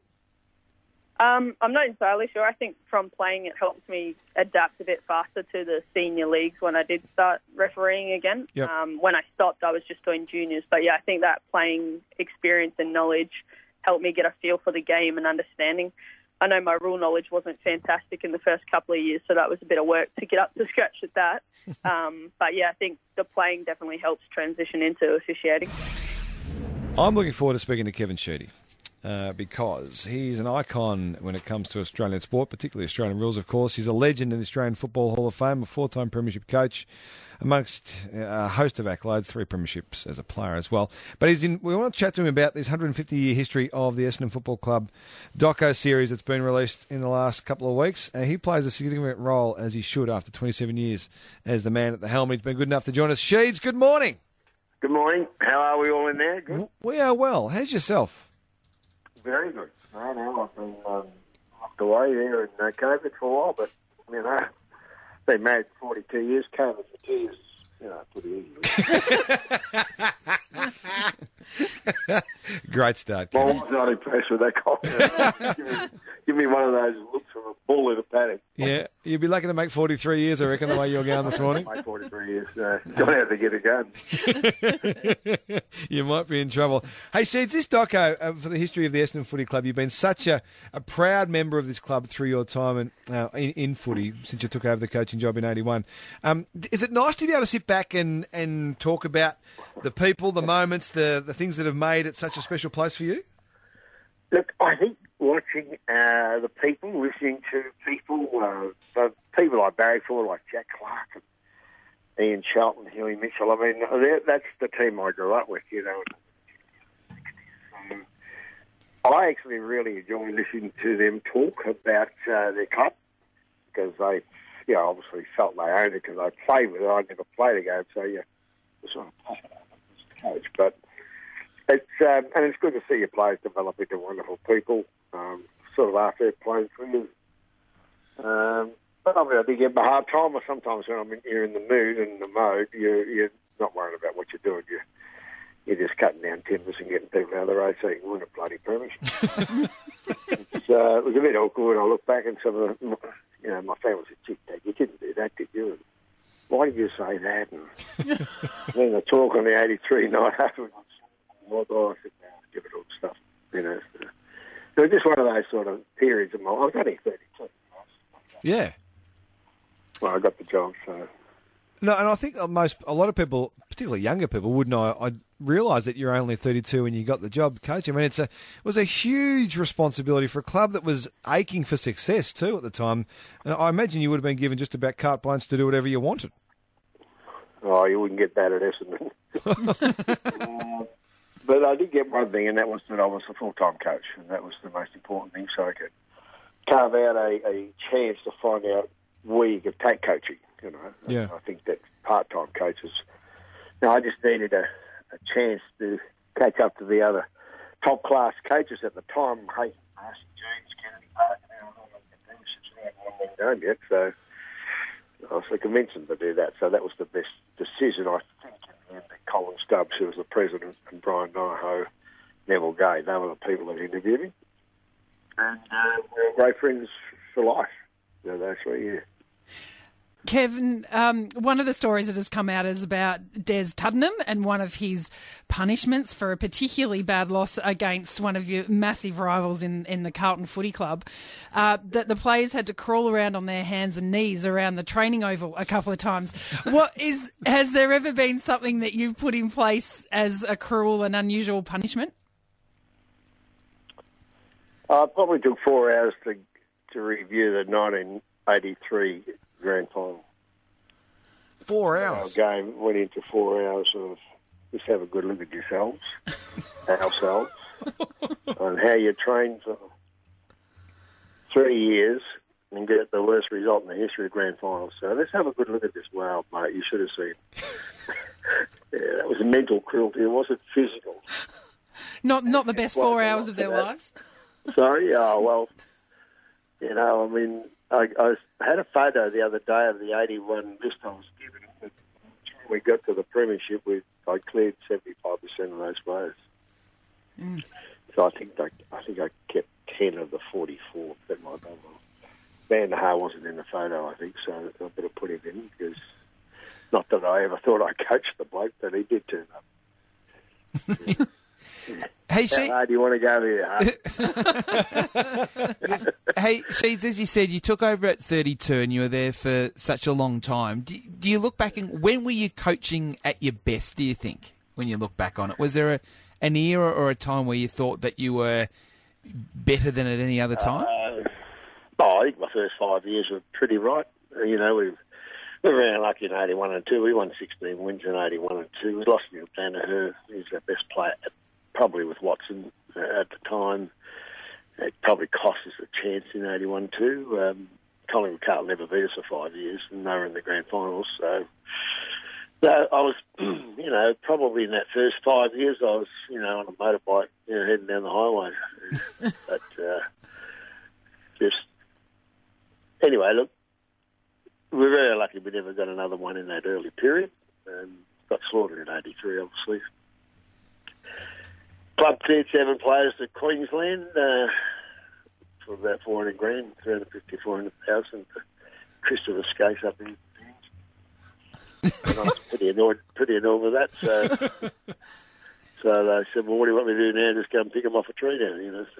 I'm not entirely sure. I think from playing it helps me adapt a bit faster to the senior leagues when I did start refereeing again. Yep. When I stopped, I was just doing juniors. But, I think that playing experience and knowledge helped me get a feel for the game and understanding. I know my rule knowledge wasn't fantastic in the first couple of years, so that was a bit of work to get up to scratch with that. I think the playing definitely helps transition into officiating. I'm looking forward to speaking to Kevin Sheedy. Because he's an icon when it comes to Australian sport, particularly Australian rules, of course. He's a legend in the Australian Football Hall of Fame, a 4-time premiership coach, amongst a host of accolades, 3 premierships as a player as well. But we want to chat to him about this 150-year history of the Essendon Football Club doco series that's been released in the last couple of weeks. He plays a significant role, as he should, after 27 years as the man at the helm. He's been good enough to join us. Sheeds, good morning. Good morning. How are we all in there? Good? We are well. How's yourself? Very good. I know. I've been locked away there in COVID for a while, but, been married for 42 years. COVID for 2 years, pretty easy. Great start, My Kevin. wife's not impressed with that comment. give me one of those looks from a bull in a paddock. Yeah. You'd be lucky to make 43 years, I reckon, the way you're going this morning. Make 43 years. Don't have to get a gun. You might be in trouble. Hey, Sheeds, this doco for the history of the Essendon Footy Club, you've been such a proud member of this club through your time in footy since you took over the coaching job in 81. Is it nice to be able to sit back and talk about the people, the moments, the things that have made it such a special place for you? Look, I think watching the people, listening to people, the people like Barry Ford, like Jack Clark, and Ian Shelton, Huey Mitchell. I mean, that's the team I grew up with, you know. I actually really enjoy listening to them talk about their club because they, you know, obviously felt they owned it because I played with it. I never played a game, so yeah, it was sort of passionate as a coach, but. It's and it's good to see your players develop into wonderful people, sort of after they're playing for you. But I do give them a hard time, or sometimes when you're in the mood and the mode, you're not worrying about what you're doing. You're just cutting down timbers and getting people out of the road so you can win a bloody premiership. It was a bit awkward when I look back and some of the, you know, my family said, "Gee, Dad, you didn't do that, did you? Why did you say that?" And then the talk on the 83 night afterwards. I sit down and give it all stuff, you know. So it was just one of those sort of periods of my life. I was only 32. Yeah. Well, I got the job, so. No, and I think a lot of people, particularly younger people, wouldn't know. I realise that you're only 32 when you got the job coaching. I mean, it was a huge responsibility for a club that was aching for success too at the time. And I imagine you would have been given just about carte blanche to do whatever you wanted. Oh, you wouldn't get that at Essendon. But I did get one thing, and that was that I was a full-time coach, and that was the most important thing, so I could carve out a chance to find out where you could take coaching, you know. Yeah. I think that part-time coaches... I just needed a chance to catch up to the other top-class coaches at the time. Hey, Marcy James, Kennedy Park, and all the premierships, yet, so I was convinced to do that, so that was the best decision, I think. Colin Stubbs, who was the president, and Brian Naho, Neville Gay, they were the people that interviewed me. And we were great friends for life, you know, those 3 years. Kevin, one of the stories that has come out is about Des Tuddenham and one of his punishments for a particularly bad loss against one of your massive rivals in the Carlton Footy Club, that the players had to crawl around on their hands and knees around the training oval a couple of times. Has there ever been something that you've put in place as a cruel and unusual punishment? It probably took 4 hours to review the 1983 grand final. 4 hours? Our game went into 4 hours of just have a good look at yourselves, ourselves, and how you trained for 3 years and get the worst result in the history of grand finals. So let's have a good look at this. Wow, mate, you should have seen. Yeah, that was mental cruelty. It wasn't physical. Not the best 4 hours of their lives. Sorry? Oh, well, you know, I mean, I had a photo the other day of the 81 list I was given. When we got to the premiership, I cleared 75% of those players. Mm. So I think I kept 10 of the 44. That might be well. Van der Haar wasn't in the photo, I think, so I better put him in because not that I ever thought I coached the bloke, but he did turn up. Yeah. Hey, how hard do you want to go here? Hey, Sheeds, as you said, you took over at 32 and you were there for such a long time. Do you look back and when were you coaching at your best, do you think, when you look back on it? Was there an era or a time where you thought that you were better than at any other time? I think my first 5 years were pretty right. You know, we were around lucky in 81 and 2. We won 16 wins in 81 and 2. We lost Neil Danaher. He was our best player, probably with Watson at the time. It probably cost us a chance in 81 too. Collingwood Carlton never beat us for 5 years, and they were in the grand finals. So I was, you know, probably in that first 5 years, I was, you know, on a motorbike, you know, heading down the highway. But just anyway, look, we're very lucky we never got another one in that early period. Got slaughtered in 83, obviously. Club cleared 7 players to Queensland for about 400 grand, 350, 400,000 to Christopher Skase up in the stands. And I was pretty annoyed with that. So they said, well, what do you want me to do now? Just go and pick them off a tree down, you know.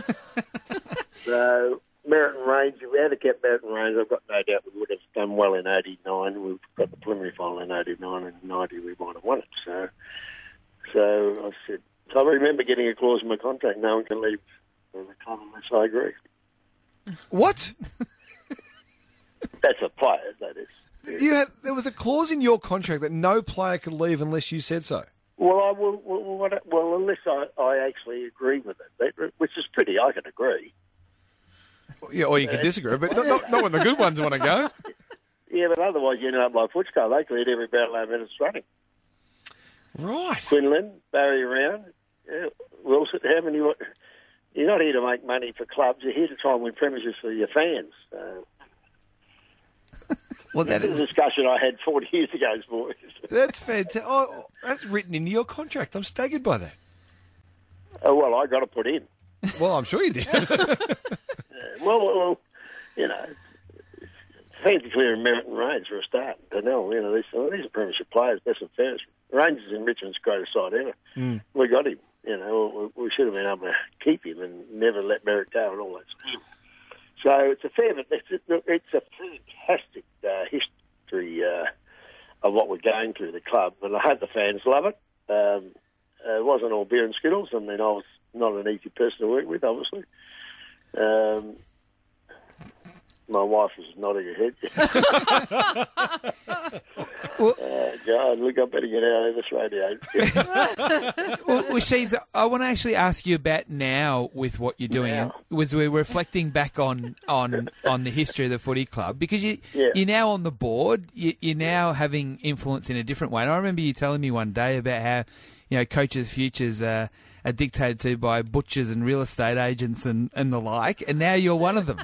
So Meriton Range, if we had kept Meriton Range, I've got no doubt we would have done well in 89. We've got the preliminary final in 89, and 90 we might have won it. So I said, I remember getting a clause in my contract, no one can leave the club unless I agree. What? That's a player, that is. There was a clause in your contract that no player could leave unless you said so. Well, unless I actually agree with it, which is pretty, I can agree. Yeah, or you can disagree, but not when the good ones want to go. Yeah, but otherwise you end up like Footscray. They cleared every battle over minutes running. Right. Quinlan, Barry Round, Wilson, how many... You're not here to make money for clubs. You're here to try and win premierships for your fans. Well, that is a discussion I had 40 years ago, boys. That's fantastic. Oh, that's written into your contract. I'm staggered by that. Oh, well, I got to put in. Well, I'm sure you did. Well, you know, fancy clear in Meriton Range for a start. Donnell, you know, these are premiership players, best and fairest. Rangers in Richmond's greatest side ever. Mm. We got him. You know, we should have been able to keep him and never let Merritt go and all that stuff. So it's a fantastic history of what we're going through the club, and I hope the fans love it. It wasn't all beer and skittles. I mean, I was not an easy person to work with, obviously. My wife was nodding her head. God, look, I better get out of this radio. Well, Sheeds, I want to actually ask you about now with what you're doing. Now. Was we're reflecting back on the history of the footy club, because you're now on the board. You're now having influence in a different way. And I remember you telling me one day about how, you know, coaches' futures are dictated to by butchers and real estate agents and the like, and now you're one of them.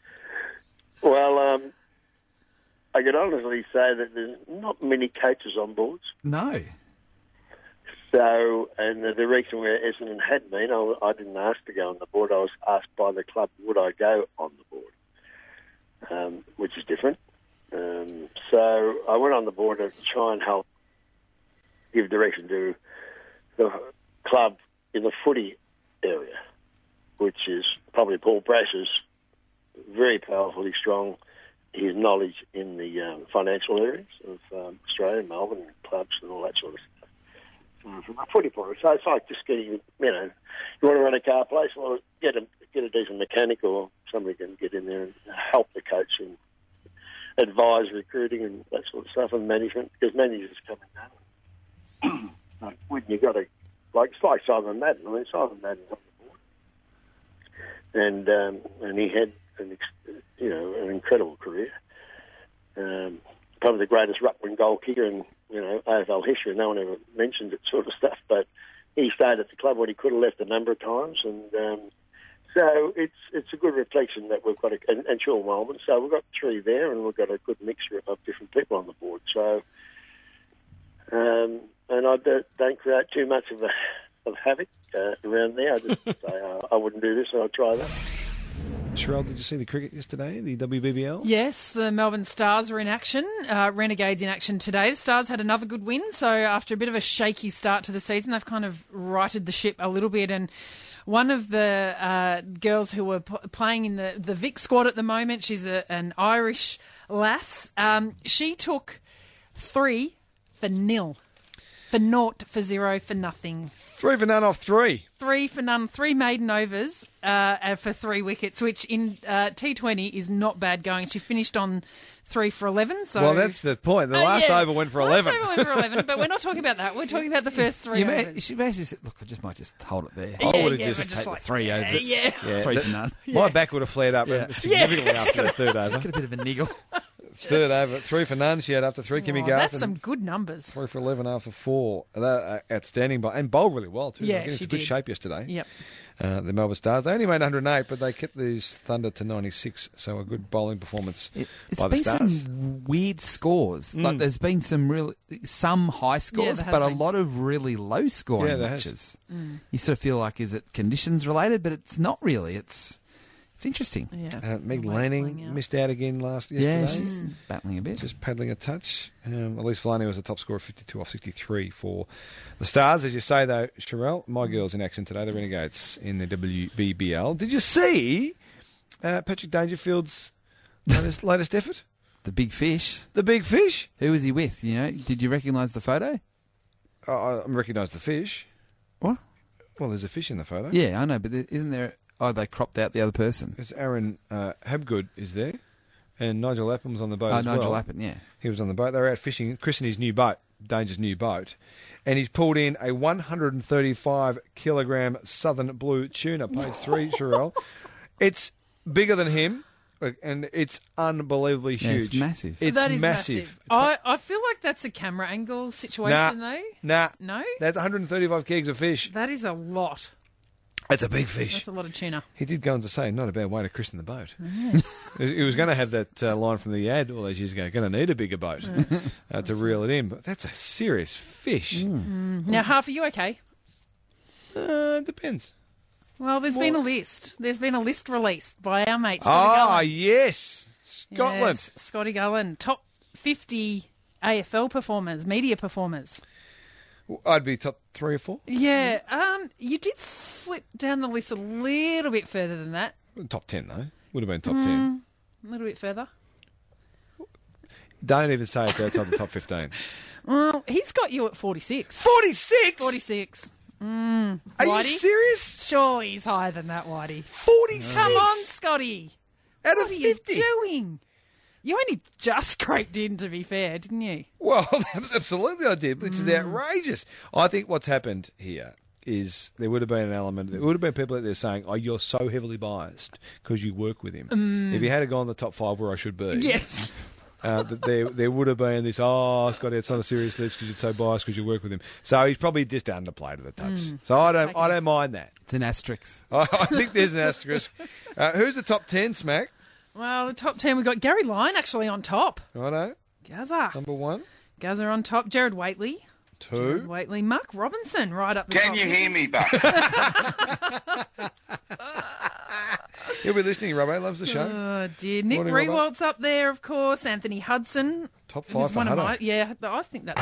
Well, I can honestly say that there's not many coaches on boards. No. So, and the reason where Essendon had been, I didn't ask to go on the board. I was asked by the club, would I go on the board, which is different. So I went on the board to try and help give direction to the club in the footy area, which is probably Paul Brash's very powerfully strong, his knowledge in the financial areas of Australia, Melbourne, clubs and all that sort of stuff. From a footy point of view. So it's like just getting, you know, you want to run a car place, well, get a decent mechanic or somebody can get in there and help the coach and advise recruiting and that sort of stuff, and management, because managers coming down. Like, when you got it's like Simon Madden. I mean, Simon Madden's on the board, and he had an incredible career. Probably the greatest ruck-win goal kicker in AFL history. No one ever mentioned it, sort of stuff. But he stayed at the club when he could have left a number of times, and so it's a good reflection that we've got and Sean Wellman. So we've got three there, and we've got a good mixture of different people on the board. So, and I don't create too much of havoc around there. I just say I wouldn't do this, and I'll try that. Sherelle, did you see the cricket yesterday, the WBBL? Yes, the Melbourne Stars were in action. Renegades in action today. The Stars had another good win, so after a bit of a shaky start to the season, they've kind of righted the ship a little bit. And one of the girls who were playing in the Vic squad at the moment, she's an Irish lass. She took 3 for 0. For 0, for 0, for nothing. 3 for none off 3. 3 for none, 3 maiden overs for 3 wickets, which in T20 is not bad going. She finished on 3 for 11. So well, that's the point. The last over went for 11. Last over went for 11, but we're not talking about that. We're talking about the first 3 overs. She basically said, look, I might just hold it there. I would have just taken 3 overs. Yeah. 3 for none. My back would have flared up significantly after the third over. Just get a bit of a niggle. Third over, 3 for none. She had after 3. Kimmy Garth. That's some good numbers. 3 for 11 after 4. Outstanding, and bowled really well too. Yeah, she did. Good shape yesterday. Yep. The Melbourne Stars. They only made 108, but they kept these Thunder to 96. So a good bowling performance by the Stars. It's been some weird scores. Like there's been some high scores, but a lot of really low scoring matches. You sort of feel like, is it conditions related? But it's not really. It's It's interesting. Yeah. Meg Always Lanning playing out. missed out again yesterday. Yeah, she's battling a bit. Just paddling a touch. Elise Villani was the top scorer, 52 off 63 for the Stars. As you say, though, Sherelle, my girls in action today, the Renegades in the WBBL. Did you see Patrick Dangerfield's latest effort? The big fish. The big fish? Who was he with? You know, did you recognise the photo? I recognise the fish. What? Well, there's a fish in the photo. Yeah, I know, but isn't there... Oh, they cropped out the other person. It's Aaron Habgood is there, and Nigel Lapham was on the boat as Nigel well. Lappin, yeah. He was on the boat. They were out fishing, christening his new boat, Danger's new boat, and he's pulled in a 135-kilogram southern blue tuna, page 3, Sherelle. It's bigger than him, and it's unbelievably huge. Yeah, it's massive. It's That is massive. I feel like that's a camera angle situation, though. Nah. No? That's 135 kegs of fish. That is a lot. It's a big fish. That's a lot of tuna. He did go on to say, not a bad way to christen the boat. He was going to have that line from the ad all those years ago, going to need a bigger boat to reel it in. But that's a serious fish. Now, Half, are you okay? Depends. Well, there's been a list. There's been a list released by our mate, Scotty Gullen. Yes. Scotland. Yes, Scotty Gullen. Top 50 AFL performers, media performers. I'd be top 3 or 4. Yeah, you did slip down the list a little bit further than that. Top 10, though. Would have been top 10. A little bit further. Don't even say it's outside the top 15. Well, he's got you at 46. 46? 46. Are Whitey? you serious? Sure, he's higher than that, Whitey. 46? Come on, Scotty. Out of What are you 50? doing? You only just scraped in, to be fair, didn't you? Well, absolutely I did, which is outrageous. I think what's happened here is there would have been an element, there would have been people out there saying, oh, you're so heavily biased because you work with him. If he had gone in the top 5 where I should be, Yes. there would have been this, Scotty, it's not a serious list because you're so biased because you work with him. So he's probably just underplayed it a touch. So I don't mind that. It's an asterisk. I think there's an asterisk. Who's the top 10, Smack? Well, the top 10, we've got Gary Lyon actually on top. Righto. Gazza. Number 1. Gazza on top. Jared Waitley. 2. Jared Waitley. Mark Robinson right up the top. Can you hear me, Buck? He'll be listening, Robbo. Loves the show. Oh, dear. Nick Morning, Rewalt's up there, of course. Anthony Hudson. Top 5 who's for one of Hudder. my, yeah, I think that's...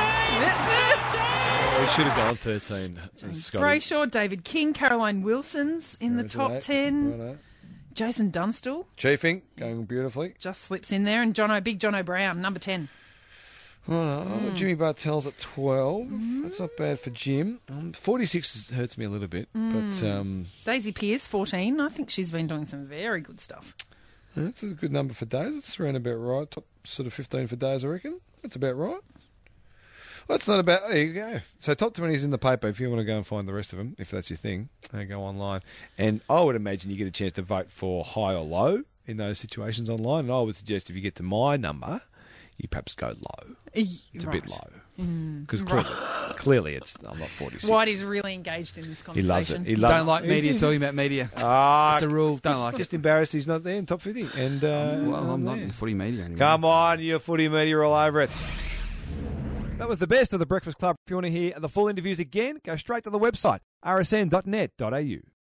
We should have gone 13. Scotty. Brayshaw, David King, Caroline Wilson's in the top 10. Righto. Jason Dunstall Chiefing, going beautifully. just slips in there. And Big Jono Brown, number 10. Jimmy Bartell's at 12. That's not bad for Jim. 46 hurts me a little bit, but Daisy Pearce, 14. I think she's been doing some very good stuff. that's a good number for Days. It's around about right. Top sort of 15 for Days, I reckon. That's about right. Well, that's not about... There you go. So top 20 is in the paper if you want to go and find the rest of them, if that's your thing. Go online. And I would imagine you get a chance to vote for high or low in those situations online. And I would suggest if you get to my number, you perhaps go low. It's a bit low. Because clearly I'm not 46. Whitey's really engaged in this He conversation. loves it. He loves Don't like it. media talking about media. Ah, It's a rule. Don't like it. just embarrassed he's not there in top 50. And Well, I'm not there. in footy media anymore. Come on, you're footy media all over it. That was the best of the Breakfast Club. If you want to hear the full interviews again, go straight to the website, rsn.net.au.